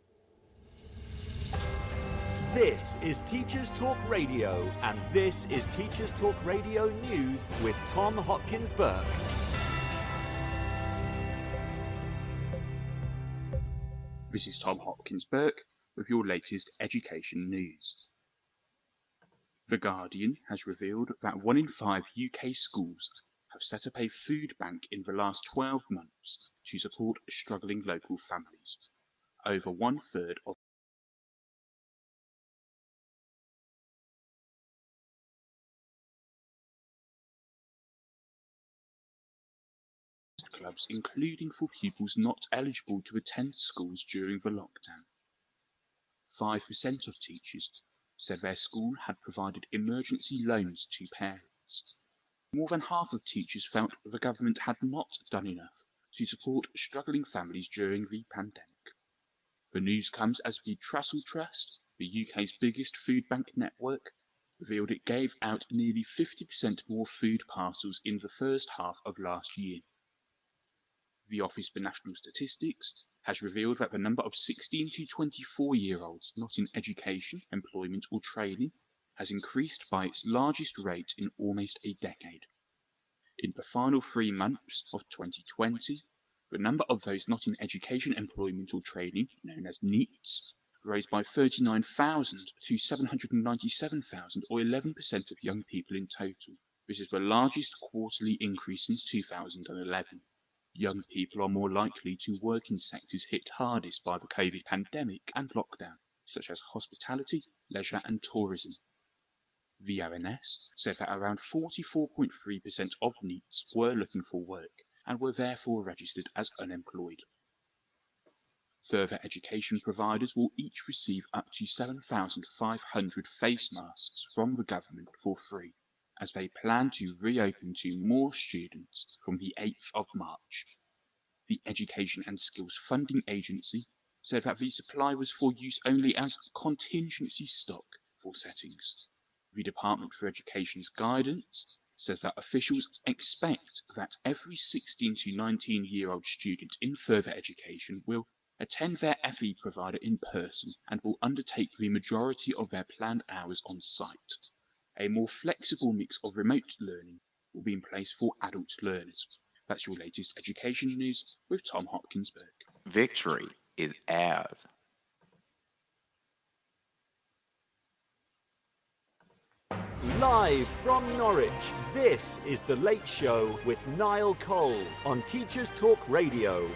This is Teachers Talk Radio, and this is Teachers Talk Radio News with Tom Hopkins Burke. This is Tom Hopkins Burke with your latest education news. The Guardian has revealed that 1 in 5 UK schools have set up a food bank in the last 12 months to support struggling local families. Over 1/3 of clubs, including for pupils not eligible to attend schools during the lockdown. 5% of teachers said their school had provided emergency loans to parents. More than half of teachers felt the government had not done enough to support struggling families during the pandemic. The news comes as the Trussell Trust, the UK's biggest food bank network, revealed it gave out nearly 50% more food parcels in the first half of last year. The Office for National Statistics has revealed that the number of 16 to 24-year-olds not in education, employment or training has increased by its largest rate in almost a decade. In the final 3 months of 2020, the number of those not in education, employment or training, known as NEETs, rose by 39,000 to 797,000, or 11% of young people in total. This is the largest quarterly increase since 2011. Young people are more likely to work in sectors hit hardest by the COVID pandemic and lockdown, such as hospitality, leisure and tourism. The ONS said that around 44.3% of NEETs were looking for work and were therefore registered as unemployed. Further education providers will each receive up to 7,500 face masks from the government for free, as they plan to reopen to more students from the 8th of March. The Education and Skills Funding Agency said that the supply was for use only as contingency stock for settings. The Department for Education's guidance says that officials expect that every 16 to 19-year-old student in further education will attend their FE provider in person and will undertake the majority of their planned hours on site. A more flexible mix of remote learning will be in place for adult learners. That's your latest education news with Tom Hopkinsberg. Victory is ours. Live from Norwich, this is The Late Show with Niall Cole on Teachers Talk Radio.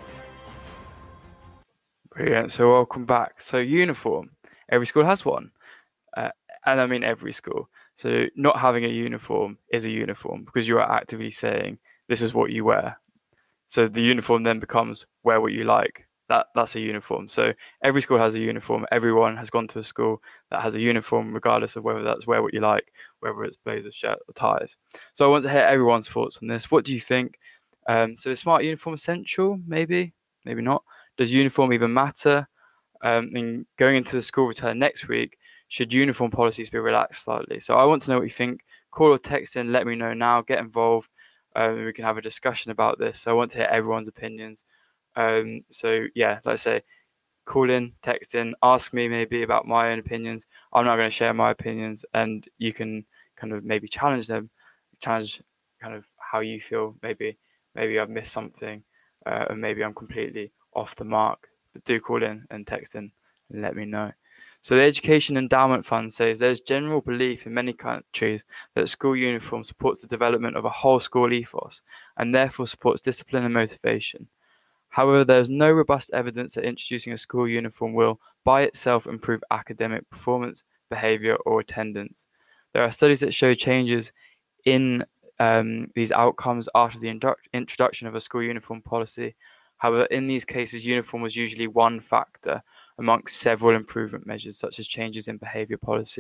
Brilliant. So welcome back. So uniform. Every school has one. And I mean every school. So not having a uniform is a uniform because you are actively saying this is what you wear. So the uniform then becomes wear what you like. That's a uniform. So every school has a uniform. Everyone has gone to a school that has a uniform, regardless of whether that's wear what you like, whether it's blazers, shirt, or ties. So I want to hear everyone's thoughts on this. What do you think? So is smart uniform essential? Maybe not. Does uniform even matter? And going into the school return next week, should uniform policies be relaxed slightly? So I want to know what you think. Call or text in, let me know now, get involved. We can have a discussion about this. So I want to hear everyone's opinions. So yeah, like I say, call in, text in, ask me maybe about my own opinions. I'm not going to share my opinions, and you can kind of maybe challenge them, challenge kind of how you feel. Maybe I've missed something, and maybe I'm completely off the mark. But do call in and text in and let me know. So the Education Endowment Fund says there's general belief in many countries that school uniform supports the development of a whole school ethos and therefore supports discipline and motivation. However, there is no robust evidence that introducing a school uniform will, by itself, improve academic performance, behaviour, or attendance. There are studies that show changes in these outcomes after the introduction of a school uniform policy. However, in these cases, uniform was usually one factor amongst several improvement measures, such as changes in behaviour policy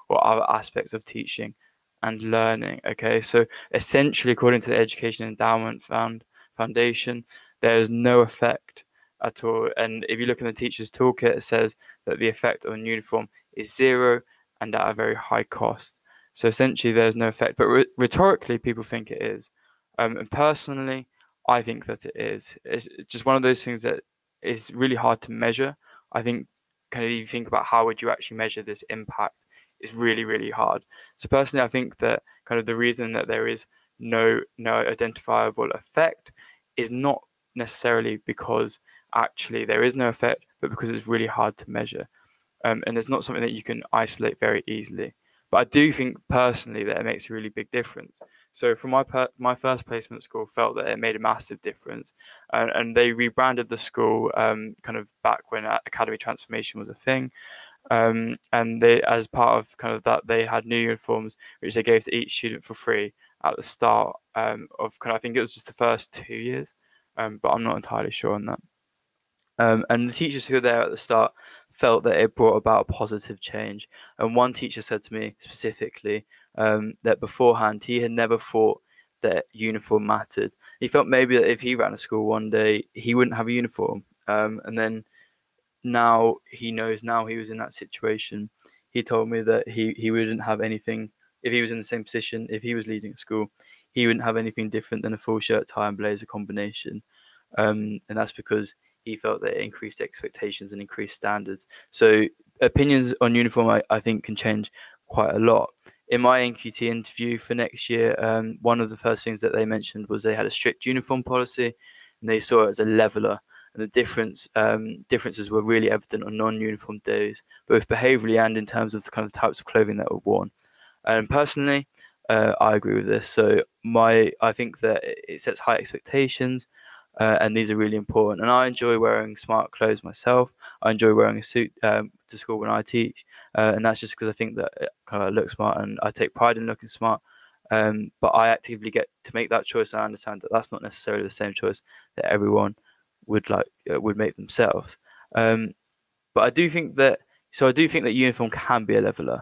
or other aspects of teaching and learning. Okay, so essentially, according to the Education Endowment Foundation, there is no effect at all. And if you look in the teacher's toolkit, it says that the effect on uniform is zero and at a very high cost. So essentially, there's no effect. But rhetorically, people think it is. And personally, I think that it is. It's just one of those things that is really hard to measure. I think, kind of, you think about how would you actually measure this impact is really, really hard. So personally, I think that kind of the reason that there is no identifiable effect is not necessarily because actually there is no effect, but because it's really hard to measure. And it's not something that you can isolate very easily. But I do think personally that it makes a really big difference. So for my first placement school felt that it made a massive difference, and they rebranded the school kind of back when academy transformation was a thing. And they, as part of kind of that, they had new uniforms which they gave to each student for free at the start of kind of, I think it was just the first 2 years, but I'm not entirely sure on that. And the teachers who were there at the start felt that it brought about a positive change. And one teacher said to me specifically that beforehand he had never thought that uniform mattered. He felt maybe that if he ran a school one day, he wouldn't have a uniform. And then now he knows, now he was in that situation. He told me that he wouldn't have anything, if he was in the same position, if he was leading a school, he wouldn't have anything different than a full shirt, tie and blazer combination. And that's because he felt that it increased expectations and increased standards. So opinions on uniform, I think, can change quite a lot. In my NQT interview for next year, one of the first things that they mentioned was they had a strict uniform policy, and they saw it as a leveler. And the differences were really evident on non-uniform days, both behaviourally and in terms of the kind of types of clothing that were worn. And personally, I agree with this. So I think that it sets high expectations. And these are really important. And I enjoy wearing smart clothes myself. I enjoy wearing a suit to school when I teach. And that's just because I think that it kind of looks smart, and I take pride in looking smart. But I actively get to make that choice. I understand that that's not necessarily the same choice that everyone would make themselves. But I do think that uniform can be a leveler,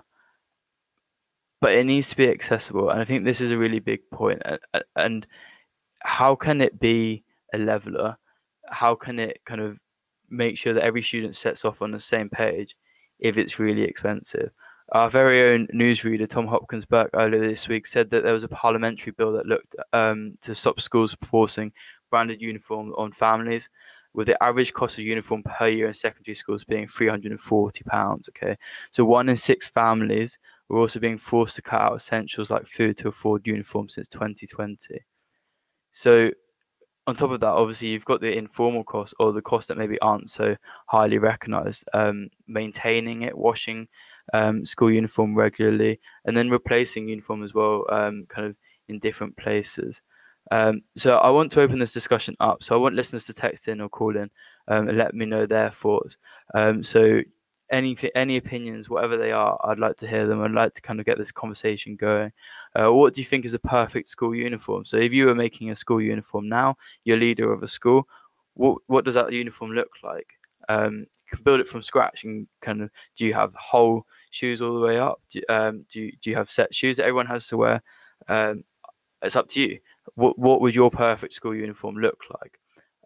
but it needs to be accessible. And I think this is a really big point. And how can it be a leveler? How can it kind of make sure that every student sets off on the same page if it's really expensive? Our very own newsreader, Tom Hopkins Burke, earlier this week said that there was a parliamentary bill that looked to stop schools forcing branded uniform on families, with the average cost of uniform per year in secondary schools being £340. Okay, so 1 in 6 families were also being forced to cut out essentials like food to afford uniforms since 2020. So on top of that, obviously, you've got the informal costs, or the costs that maybe aren't so highly recognised, maintaining it, washing school uniform regularly, and then replacing uniform as well, kind of in different places. So I want to open this discussion up. So I want listeners to text in or call in and let me know their thoughts. So any opinions, whatever they are, I'd like to hear them. I'd like to kind of get this conversation going. What do you think is a perfect school uniform? So if you were making a school uniform now, you're leader of a school, what does that uniform look like? You can build it from scratch, and kind of, do you have whole shoes all the way up? Do you have set shoes that everyone has to wear? It's up to you. What would your perfect school uniform look like?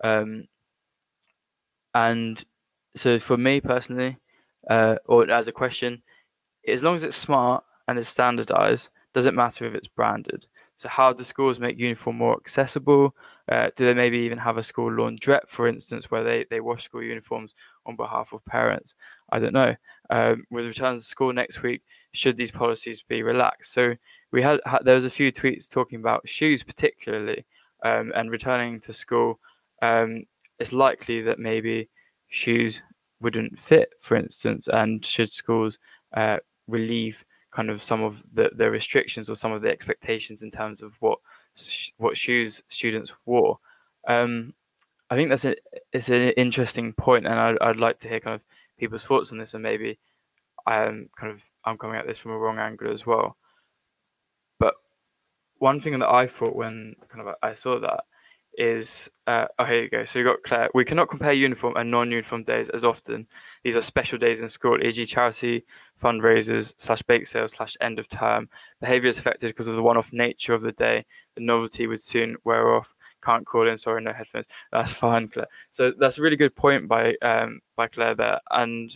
And so for me personally, or as a question, as long as it's smart and it's standardized, doesn't matter if it's branded. So how do schools make uniform more accessible? Do they maybe even have a school laundrette, for instance, where they wash school uniforms on behalf of parents? I don't know. With returns to school next week, should these policies be relaxed? So there was a few tweets talking about shoes particularly, and returning to school. It's likely that maybe shoes wouldn't fit, for instance, and should schools relieve kind of some of the restrictions or some of the expectations in terms of what shoes students wore? I think it's an interesting point, and I'd like to hear kind of people's thoughts on this, and maybe I'm coming at this from a wrong angle as well. But one thing that I thought when kind of I saw that is here you go. So we got Claire. We cannot compare uniform and non-uniform days as often. These are special days in school, e.g. charity, fundraisers, /bake sales, /end of term. Behaviour is affected because of the one-off nature of the day. The novelty would soon wear off. Can't call in, sorry, no headphones. That's fine, Claire. So that's a really good point by Claire there. And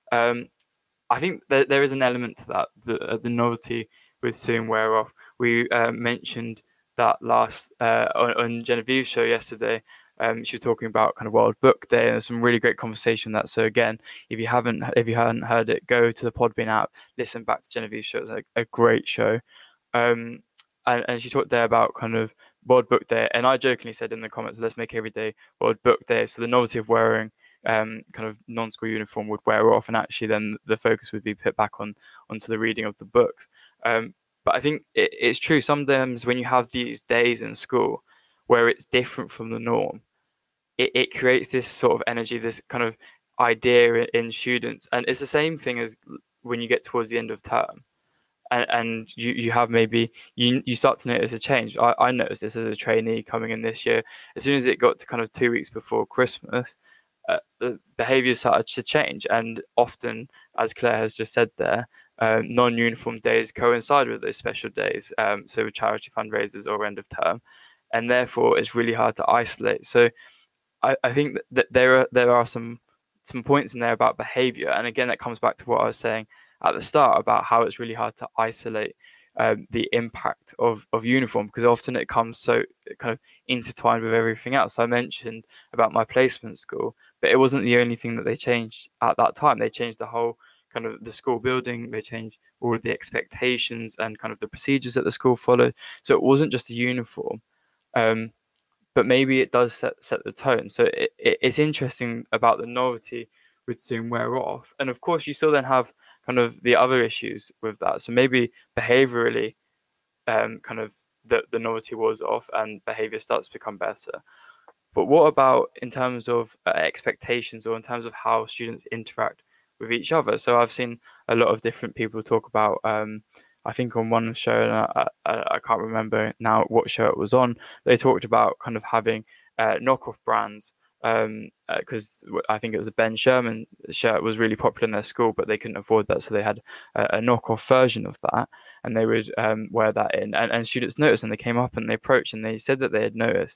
I think that there is an element to that. The novelty would soon wear off. We mentioned that last on Genevieve's show yesterday. She was talking about kind of World Book Day, and there's some really great conversation that. So again, if you hadn't heard it, go to the Podbean app, listen back to Genevieve's show. It's a great show. And she talked there about kind of World Book Day, and I jokingly said in the comments, let's make every day World Book Day. So the novelty of wearing kind of non-school uniform would wear off, and actually then the focus would be put back onto the reading of the books. But I think it's true sometimes when you have these days in school where it's different from the norm, it creates this sort of energy, this kind of idea in students. And it's the same thing as when you get towards the end of term and you have maybe you start to notice a change. I noticed this as a trainee coming in this year. As soon as it got to kind of 2 weeks before Christmas, the behaviour started to change, and often, as Claire has just said there, non-uniform days coincide with those special days, so with charity fundraisers or end of term, and therefore it's really hard to isolate. So I think that there are some points in there about behaviour, and again that comes back to what I was saying at the start about how it's really hard to isolate the impact of uniform, because often it comes so kind of intertwined with everything else. I mentioned about my placement school, but it wasn't the only thing that they changed at that time. They changed the whole kind of the school building. They changed all of the expectations and kind of the procedures that the school followed. So it wasn't just a uniform, but maybe it does set the tone. So it's interesting about the novelty would soon wear off. And of course, you still then have kind of the other issues with that. So maybe behaviorally, kind of the novelty wears off and behavior starts to become better. But what about in terms of expectations, or in terms of how students interact with each other? So I've seen a lot of different people talk about, I think on one show, and I can't remember now what show it was on, they talked about kind of having knockoff brands, because I think it was a Ben Sherman shirt was really popular in their school, but they couldn't afford that, so they had a knockoff version of that, and they would wear that in, and students noticed, and they came up and they approached and they said that they had noticed.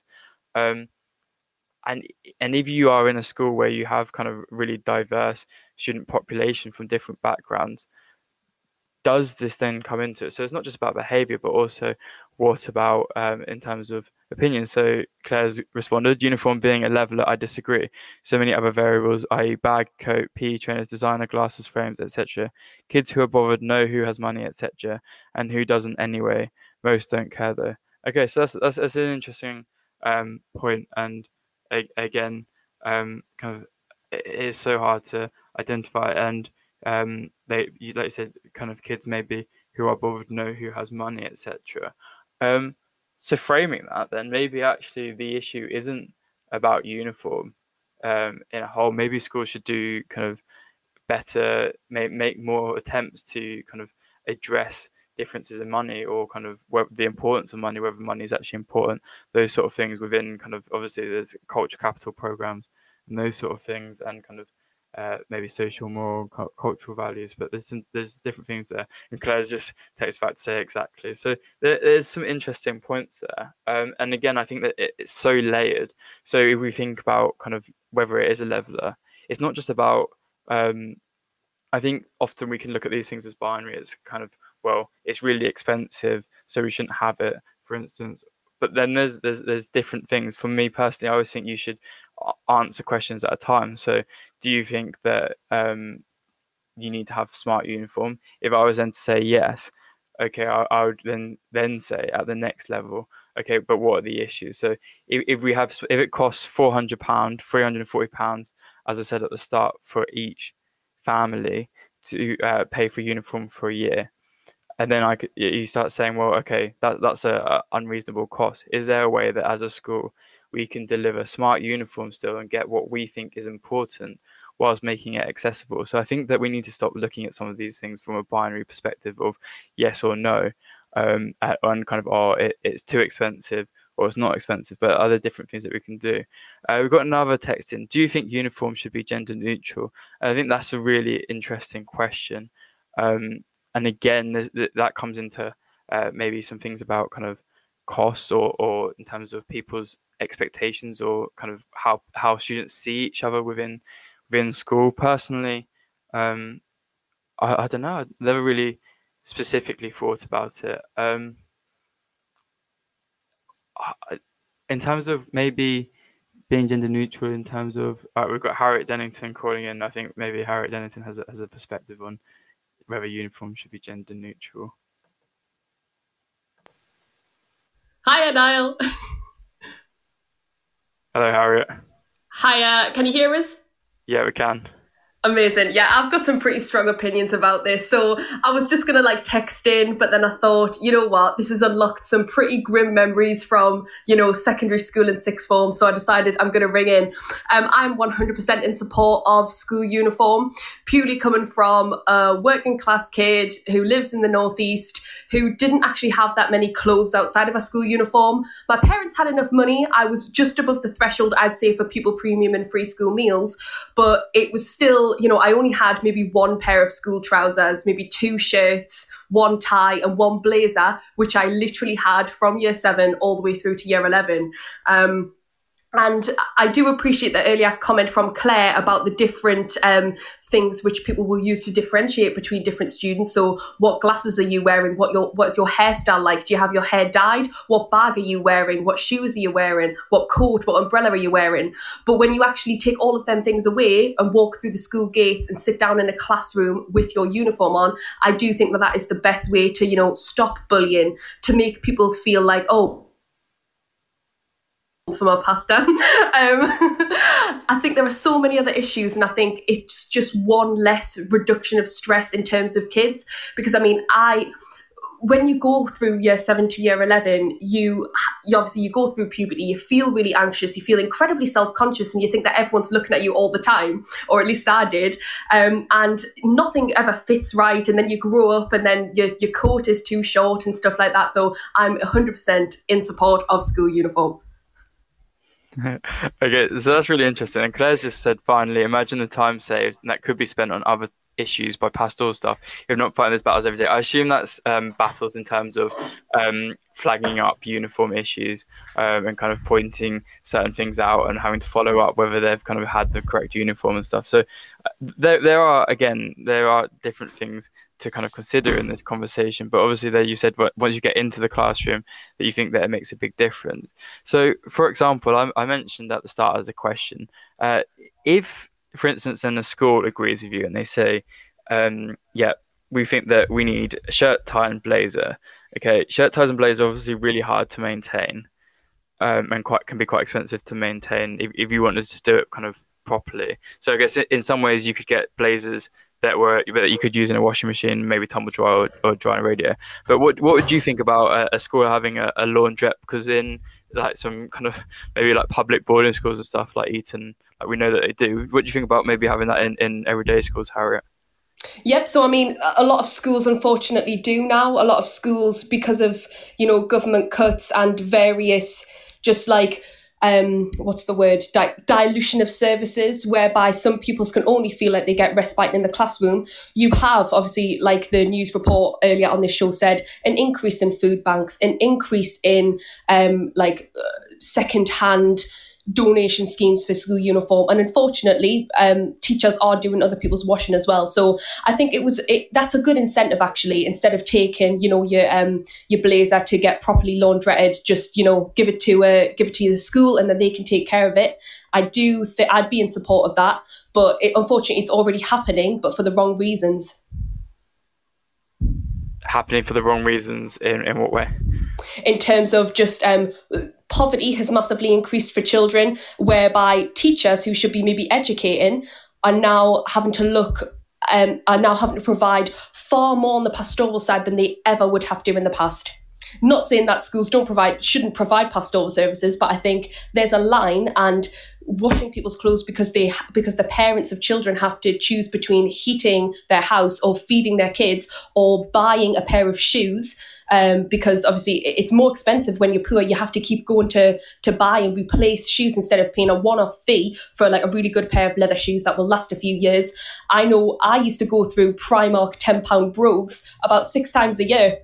And if you are in a school where you have kind of really diverse student population from different backgrounds, does this then come into it? So it's not just about behaviour, but also what about in terms of opinion? So Claire's responded, uniform being a leveller, I disagree. So many other variables, i.e. bag, coat, PE trainers, designer, glasses, frames, etc. Kids who are bothered know who has money, etc. and who doesn't anyway. Most don't care though. Okay, so that's an interesting point. And again, kind of it is so hard to identify, and like you said, kind of kids maybe who are bothered know who has money, etc. So framing that, then maybe actually the issue isn't about uniform in a whole. Maybe schools should do kind of better, make more attempts to kind of address differences in money, or kind of the importance of money, whether money is actually important, those sort of things within kind of, obviously there's culture capital programs and those sort of things, and kind of maybe social, moral, cultural values, but there's different things there. And Claire's just takes back to say exactly. So there's some interesting points there. And again, I think that it's so layered. So if we think about kind of whether it is a leveler, it's not just about, I think often we can look at these things as binary. It's kind of, well, it's really expensive, so we shouldn't have it, for instance. But then there's different things. For me personally, I always think you should answer questions at a time. So do you think that you need to have smart uniform? If I was then to say yes, okay, I would then say at the next level, okay, but what are the issues? So if it costs £400, £340, as I said at the start, for each family to pay for uniform for a year, and then you start saying, well, okay, that's a unreasonable cost. Is there a way that as a school we can deliver smart uniforms still and get what we think is important whilst making it accessible? So I think that we need to stop looking at some of these things from a binary perspective of yes or no, on kind of, it's too expensive, or it's not expensive, but are there different things that we can do? We've got another text in. Do you think uniform should be gender neutral? I think that's a really interesting question. And again, that comes into maybe some things about kind of costs or in terms of people's expectations or kind of how students see each other within school. Personally, I don't know. I've never really specifically thought about it. In terms of maybe being gender neutral, in terms of we've got Harriet Dennington calling in. I think maybe Harriet Dennington has a perspective on whether uniform should be gender neutral. Hiya, Niall. Hello, Harriet. Hiya, can you hear us? Yeah, we can. Amazing. Yeah, I've got some pretty strong opinions about this. So I was just going to text in, but then I thought, you know what, this has unlocked some pretty grim memories from, secondary school and sixth form. So I decided I'm going to ring in. I'm 100% in support of school uniform, purely coming from a working class kid who lives in the Northeast, who didn't actually have that many clothes outside of a school uniform. My parents had enough money. I was just above the threshold, I'd say, for pupil premium and free school meals, but it was still, I only had maybe one pair of school trousers, maybe 2 shirts, 1 tie and 1 blazer, which I literally had from year 7 all the way through to year 11. And I do appreciate the earlier comment from Claire about the different things which people will use to differentiate between different students. So what glasses are you wearing? What's your hairstyle like? Do you have your hair dyed? What bag are you wearing? What shoes are you wearing? What coat, what umbrella are you wearing? But when you actually take all of them things away and walk through the school gates and sit down in a classroom with your uniform on, I do think that is the best way to, stop bullying, to make people feel like, oh, from our pastor. I think there are so many other issues, and I think it's just one less reduction of stress in terms of kids, because when you go through year 7 to year 11, you obviously you go through puberty, you feel really anxious, you feel incredibly self-conscious, and you think that everyone's looking at you all the time, or at least I did, and nothing ever fits right, and then you grow up and then your coat is too short and stuff like that. So I'm 100% in support of school uniform. Okay, so that's really interesting. And Claire's just said, finally, imagine the time saved, and that could be spent on other issues by pastoral staff who are not fighting those battles every day. I assume that's battles in terms of flagging up uniform issues and kind of pointing certain things out and having to follow up whether they've kind of had the correct uniform and stuff. So there are different things to kind of consider in this conversation, but obviously there you said once you get into the classroom that you think that it makes a big difference. So for example, I mentioned at the start as a question, if for instance then the school agrees with you and they say we think that we need a shirt, tie and blazer. Okay, shirt, ties and blazer are obviously really hard to maintain and can be quite expensive to maintain if you wanted to do it kind of properly. So I guess in some ways you could get blazers that you could use in a washing machine, maybe tumble dry or dry in a radiator. But what would you think about a school having a laundrette? Because in some kind of maybe public boarding schools and stuff like Eton, we know that they do. What do you think about maybe having that in everyday schools, Harriet? Yep. So, a lot of schools unfortunately do now. A lot of schools, because of, government cuts and various dilution of services, whereby some pupils can only feel like they get respite in the classroom. You have, obviously, like the news report earlier on this show said, an increase in food banks, an increase in second-hand donation schemes for school uniform, and unfortunately teachers are doing other people's washing as well. So I think that's a good incentive, actually, instead of taking your blazer to get properly laundretted, just give it to the school and then they can take care of it. I'd be in support of that, but unfortunately it's already happening, but for the wrong reasons. Happening for the wrong reasons in what way? In terms of just poverty has massively increased for children, whereby teachers who should be maybe educating are now having to provide far more on the pastoral side than they ever would have to in the past. Not saying that schools shouldn't provide pastoral services, but I think there's a line, and washing people's clothes because the parents of children have to choose between heating their house or feeding their kids or buying a pair of shoes. because obviously it's more expensive when you're poor. You have to keep going to buy and replace shoes instead of paying a one-off fee for like a really good pair of leather shoes that will last a few years. I know I used to go through Primark £10 brogues about 6 times a year.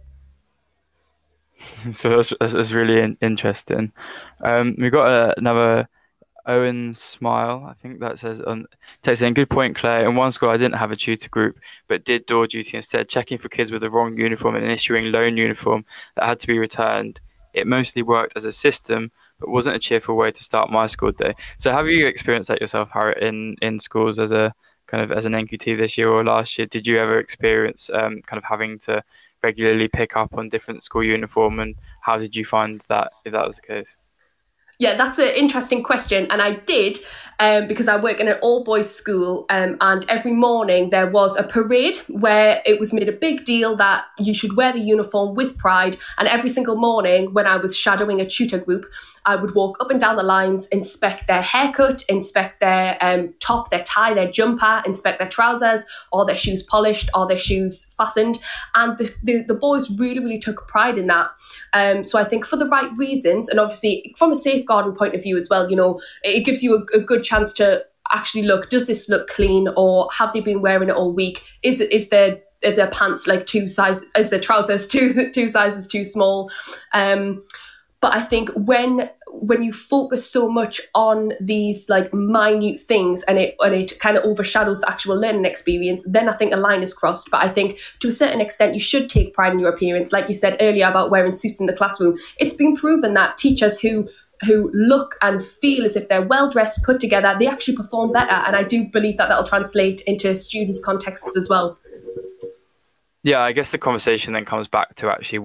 So that's really interesting. We've got another Owen Smile, I think that says on text saying, good point, Claire. In one school, I didn't have a tutor group, but did door duty instead, checking for kids with the wrong uniform and issuing loan uniform that had to be returned. It mostly worked as a system, but wasn't a cheerful way to start my school day. So have you experienced that yourself, Harriet, in schools as a kind of as an NQT this year or last year? Did you ever experience kind of having to regularly pick up on different school uniform, and how did you find that, if that was the case? Yeah, that's an interesting question. And I did, because I work in an all-boys school, and every morning there was a parade where it was made a big deal that you should wear the uniform with pride. And every single morning when I was shadowing a tutor group, I would walk up and down the lines, inspect their haircut, inspect their top, their tie, their jumper, inspect their trousers, are their shoes polished, are their shoes fastened. And the boys really, really took pride in that. So I think for the right reasons, and obviously from a safeguarding point of view as well, you know, it gives you a good chance to actually look, does this look clean, or have they been wearing it all week? Is their pants like is their trousers two sizes too small? But I think when you focus so much on these like minute things and it kind of overshadows the actual learning experience, then I think a line is crossed. But I think to a certain extent, you should take pride in your appearance. Like you said earlier about wearing suits in the classroom, it's been proven that teachers who look and feel as if they're well-dressed, put together, they actually perform better. And I do believe that that'll translate into students' contexts as well. Yeah, I guess the conversation then comes back to actually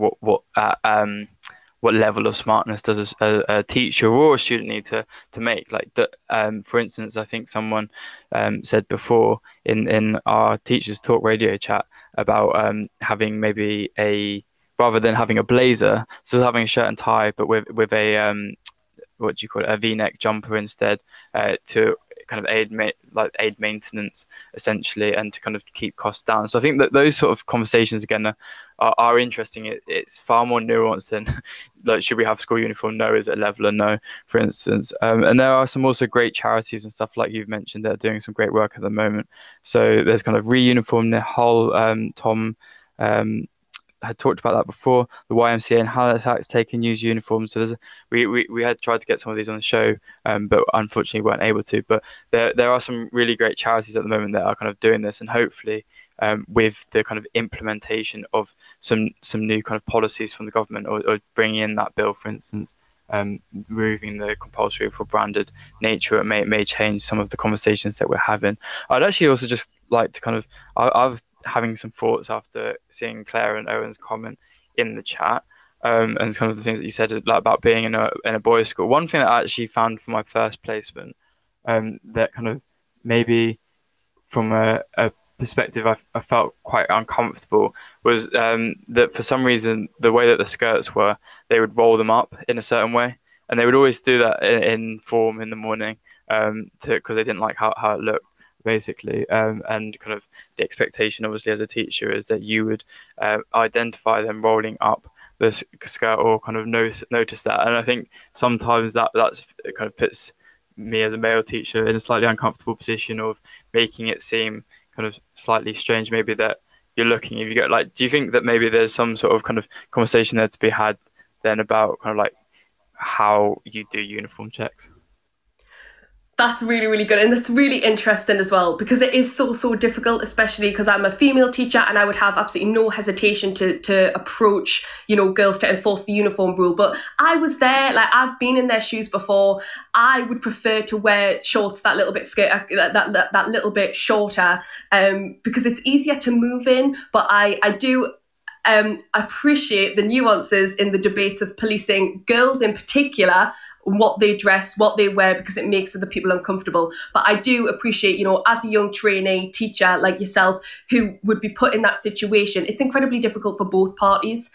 what level of smartness does a teacher or a student need to make? Like, for instance, I think someone said before in our Teachers Talk radio chat about having maybe rather than having a blazer, so having a shirt and tie, but with a what do you call it, a V-neck jumper instead, to kind of aid maintenance essentially, and to kind of keep costs down. So I think that those sort of conversations again are interesting. It's far more nuanced than like, should we have school uniform? No. Is it level or no, for instance? And there are some also great charities and stuff like you've mentioned that are doing some great work at the moment. So there's kind of Reuniform Nihal, Tom had talked about that before. The YMCA in Halifax taking used uniforms. So we had tried to get some of these on the show, but unfortunately weren't able to. But there are some really great charities at the moment that are kind of doing this, and hopefully with the kind of implementation of some new kind of policies from the government, or bringing in that bill, for instance, removing the compulsory for branded nature, it may change some of the conversations that we're having. I'd actually also just like to kind of I've having some thoughts after seeing Claire and Owen's comment in the chat, and kind of the things that you said about being in a boys' school. One thing that I actually found for my first placement, that kind of maybe from a perspective I felt quite uncomfortable, was that for some reason the way that the skirts were, they would roll them up in a certain way, and they would always do that in form in the morning, because they didn't like how it looked, basically, and kind of the expectation obviously as a teacher is that you would identify them rolling up the skirt, or kind of notice that. And I think sometimes that's it kind of puts me as a male teacher in a slightly uncomfortable position of making it seem kind of slightly strange, maybe, that you're looking, if you get like, do you think that maybe there's some sort of kind of conversation there to be had then about kind of like how you do uniform checks? That's really, really good. And that's really interesting as well, because it is so difficult, especially because I'm a female teacher and I would have absolutely no hesitation to approach, girls to enforce the uniform rule. But I was there, like, I've been in their shoes before. I would prefer to wear shorts that little bit that little bit shorter, because it's easier to move in. But I do appreciate the nuances in the debates of policing girls in particular, what they dress, what they wear, because it makes other people uncomfortable. But I do appreciate, as a young trainee teacher like yourself who would be put in that situation, it's incredibly difficult for both parties.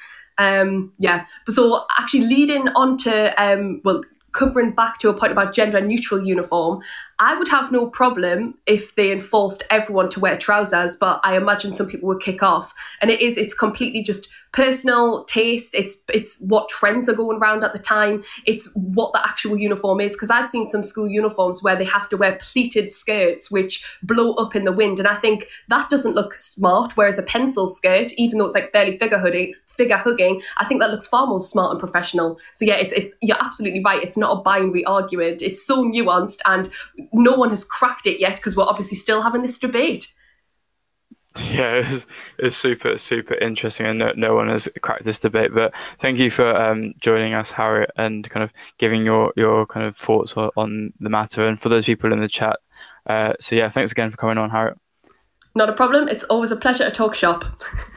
But so actually leading on to, covering back to a point about gender neutral uniform, I would have no problem if they enforced everyone to wear trousers, but I imagine some people would kick off. And it's completely just personal taste. It's what trends are going around at the time. It's what the actual uniform is. Because I've seen some school uniforms where they have to wear pleated skirts which blow up in the wind, and I think that doesn't look smart. Whereas a pencil skirt, even though it's like fairly figure hugging, I think that looks far more smart and professional. So yeah, it's you're absolutely right. It's not a binary argument. It's so nuanced, and no one has cracked it yet because we're obviously still having this debate. Yeah, it's super interesting, and no one has cracked this debate. But thank you for joining us, Harriet, and kind of giving your kind of thoughts on the matter, and for those people in the chat. So yeah, thanks again for coming on, Harriet. Not a problem. It's always a pleasure to talk shop.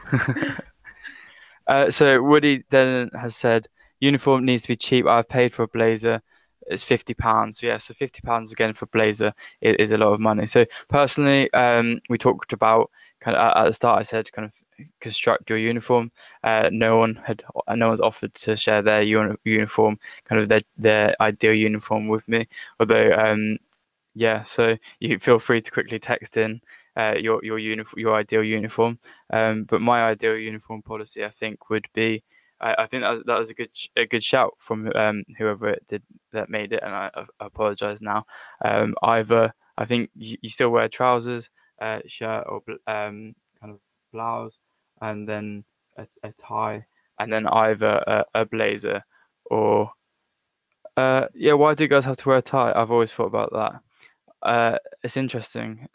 So Woody then has said, uniform needs to be cheap. I've paid for a blazer. It's £50. Yeah, so £50 again for blazer is a lot of money. So personally, we talked about kind of at the start. I said kind of construct your uniform. No one's offered to share their uniform, kind of their ideal uniform with me. Although, yeah, so you feel free to quickly text in your ideal uniform. But my ideal uniform policy, I think, would be. I think that was a good shout from whoever it did that made it, and I apologise now. Either I think you still wear trousers, shirt, or kind of blouse, and then a tie, and then either a blazer or yeah. Why do guys have to wear a tie? I've always thought about that. It's interesting.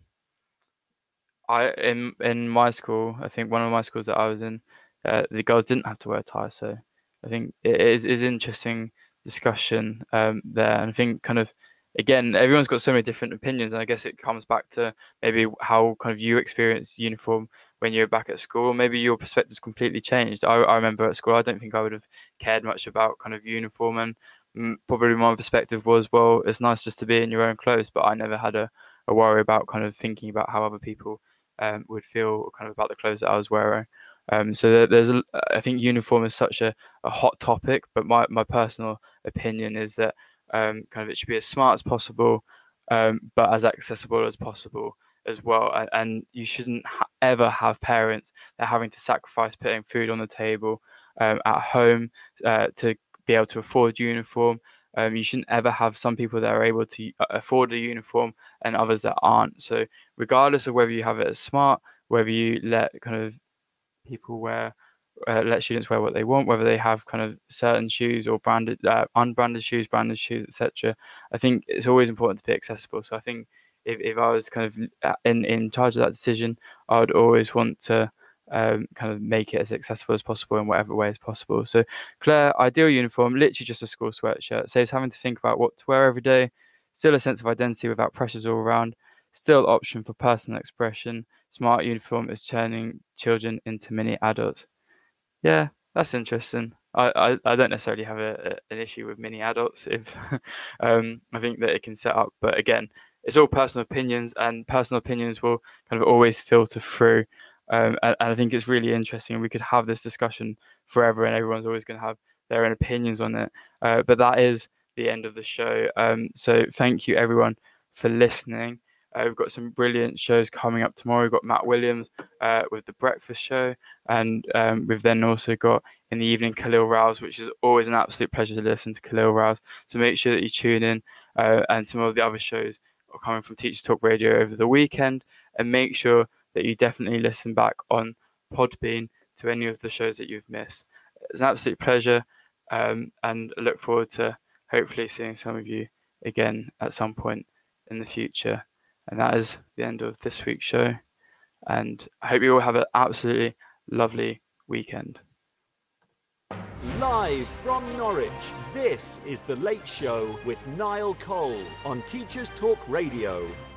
In my school, I think one of my schools that I was in. The girls didn't have to wear a tie, so I think it is interesting discussion there. And I think kind of again, everyone's got so many different opinions, and I guess it comes back to maybe how kind of you experience uniform when you're back at school. Maybe your perspective's completely changed. I remember at school, I don't think I would have cared much about kind of uniform, and probably my perspective was, well, it's nice just to be in your own clothes, but I never had a worry about kind of thinking about how other people would feel kind of about the clothes that I was wearing. So I think uniform is such a hot topic, but my personal opinion is that kind of it should be as smart as possible, but as accessible as possible as well. And you shouldn't ever have parents that are having to sacrifice putting food on the table at home to be able to afford uniform. You shouldn't ever have some people that are able to afford a uniform and others that aren't. So regardless of whether you have it as smart, whether you let kind of people let students wear what they want, whether they have kind of certain shoes or branded, unbranded shoes, branded shoes, etc. I think it's always important to be accessible. So I think if I was kind of in charge of that decision, I would always want to kind of make it as accessible as possible in whatever way as possible. So Claire, ideal uniform, literally just a school sweatshirt. Saves having to think about what to wear every day. Still a sense of identity without pressures all around. Still option for personal expression. Smart uniform is turning children into mini adults. Yeah, that's interesting. I don't necessarily have an issue with mini adults if I think that it can set up, but again, it's all personal opinions, and personal opinions will kind of always filter through. And I think it's really interesting. We could have this discussion forever, and everyone's always going to have their own opinions on it. But that is the end of the show. So thank you everyone for listening. We've got some brilliant shows coming up tomorrow. We've got Matt Williams with The Breakfast Show, and we've then also got in the evening Khalil Rouse, which is always an absolute pleasure to listen to Khalil Rouse. So make sure that you tune in, and some of the other shows are coming from Teachers Talk Radio over the weekend, and make sure that you definitely listen back on Podbean to any of the shows that you've missed. It's an absolute pleasure, and I look forward to hopefully seeing some of you again at some point in the future. And that is the end of this week's show. And I hope you all have an absolutely lovely weekend. Live from Norwich, this is The Late Show with Niall Cole on Teachers Talk Radio.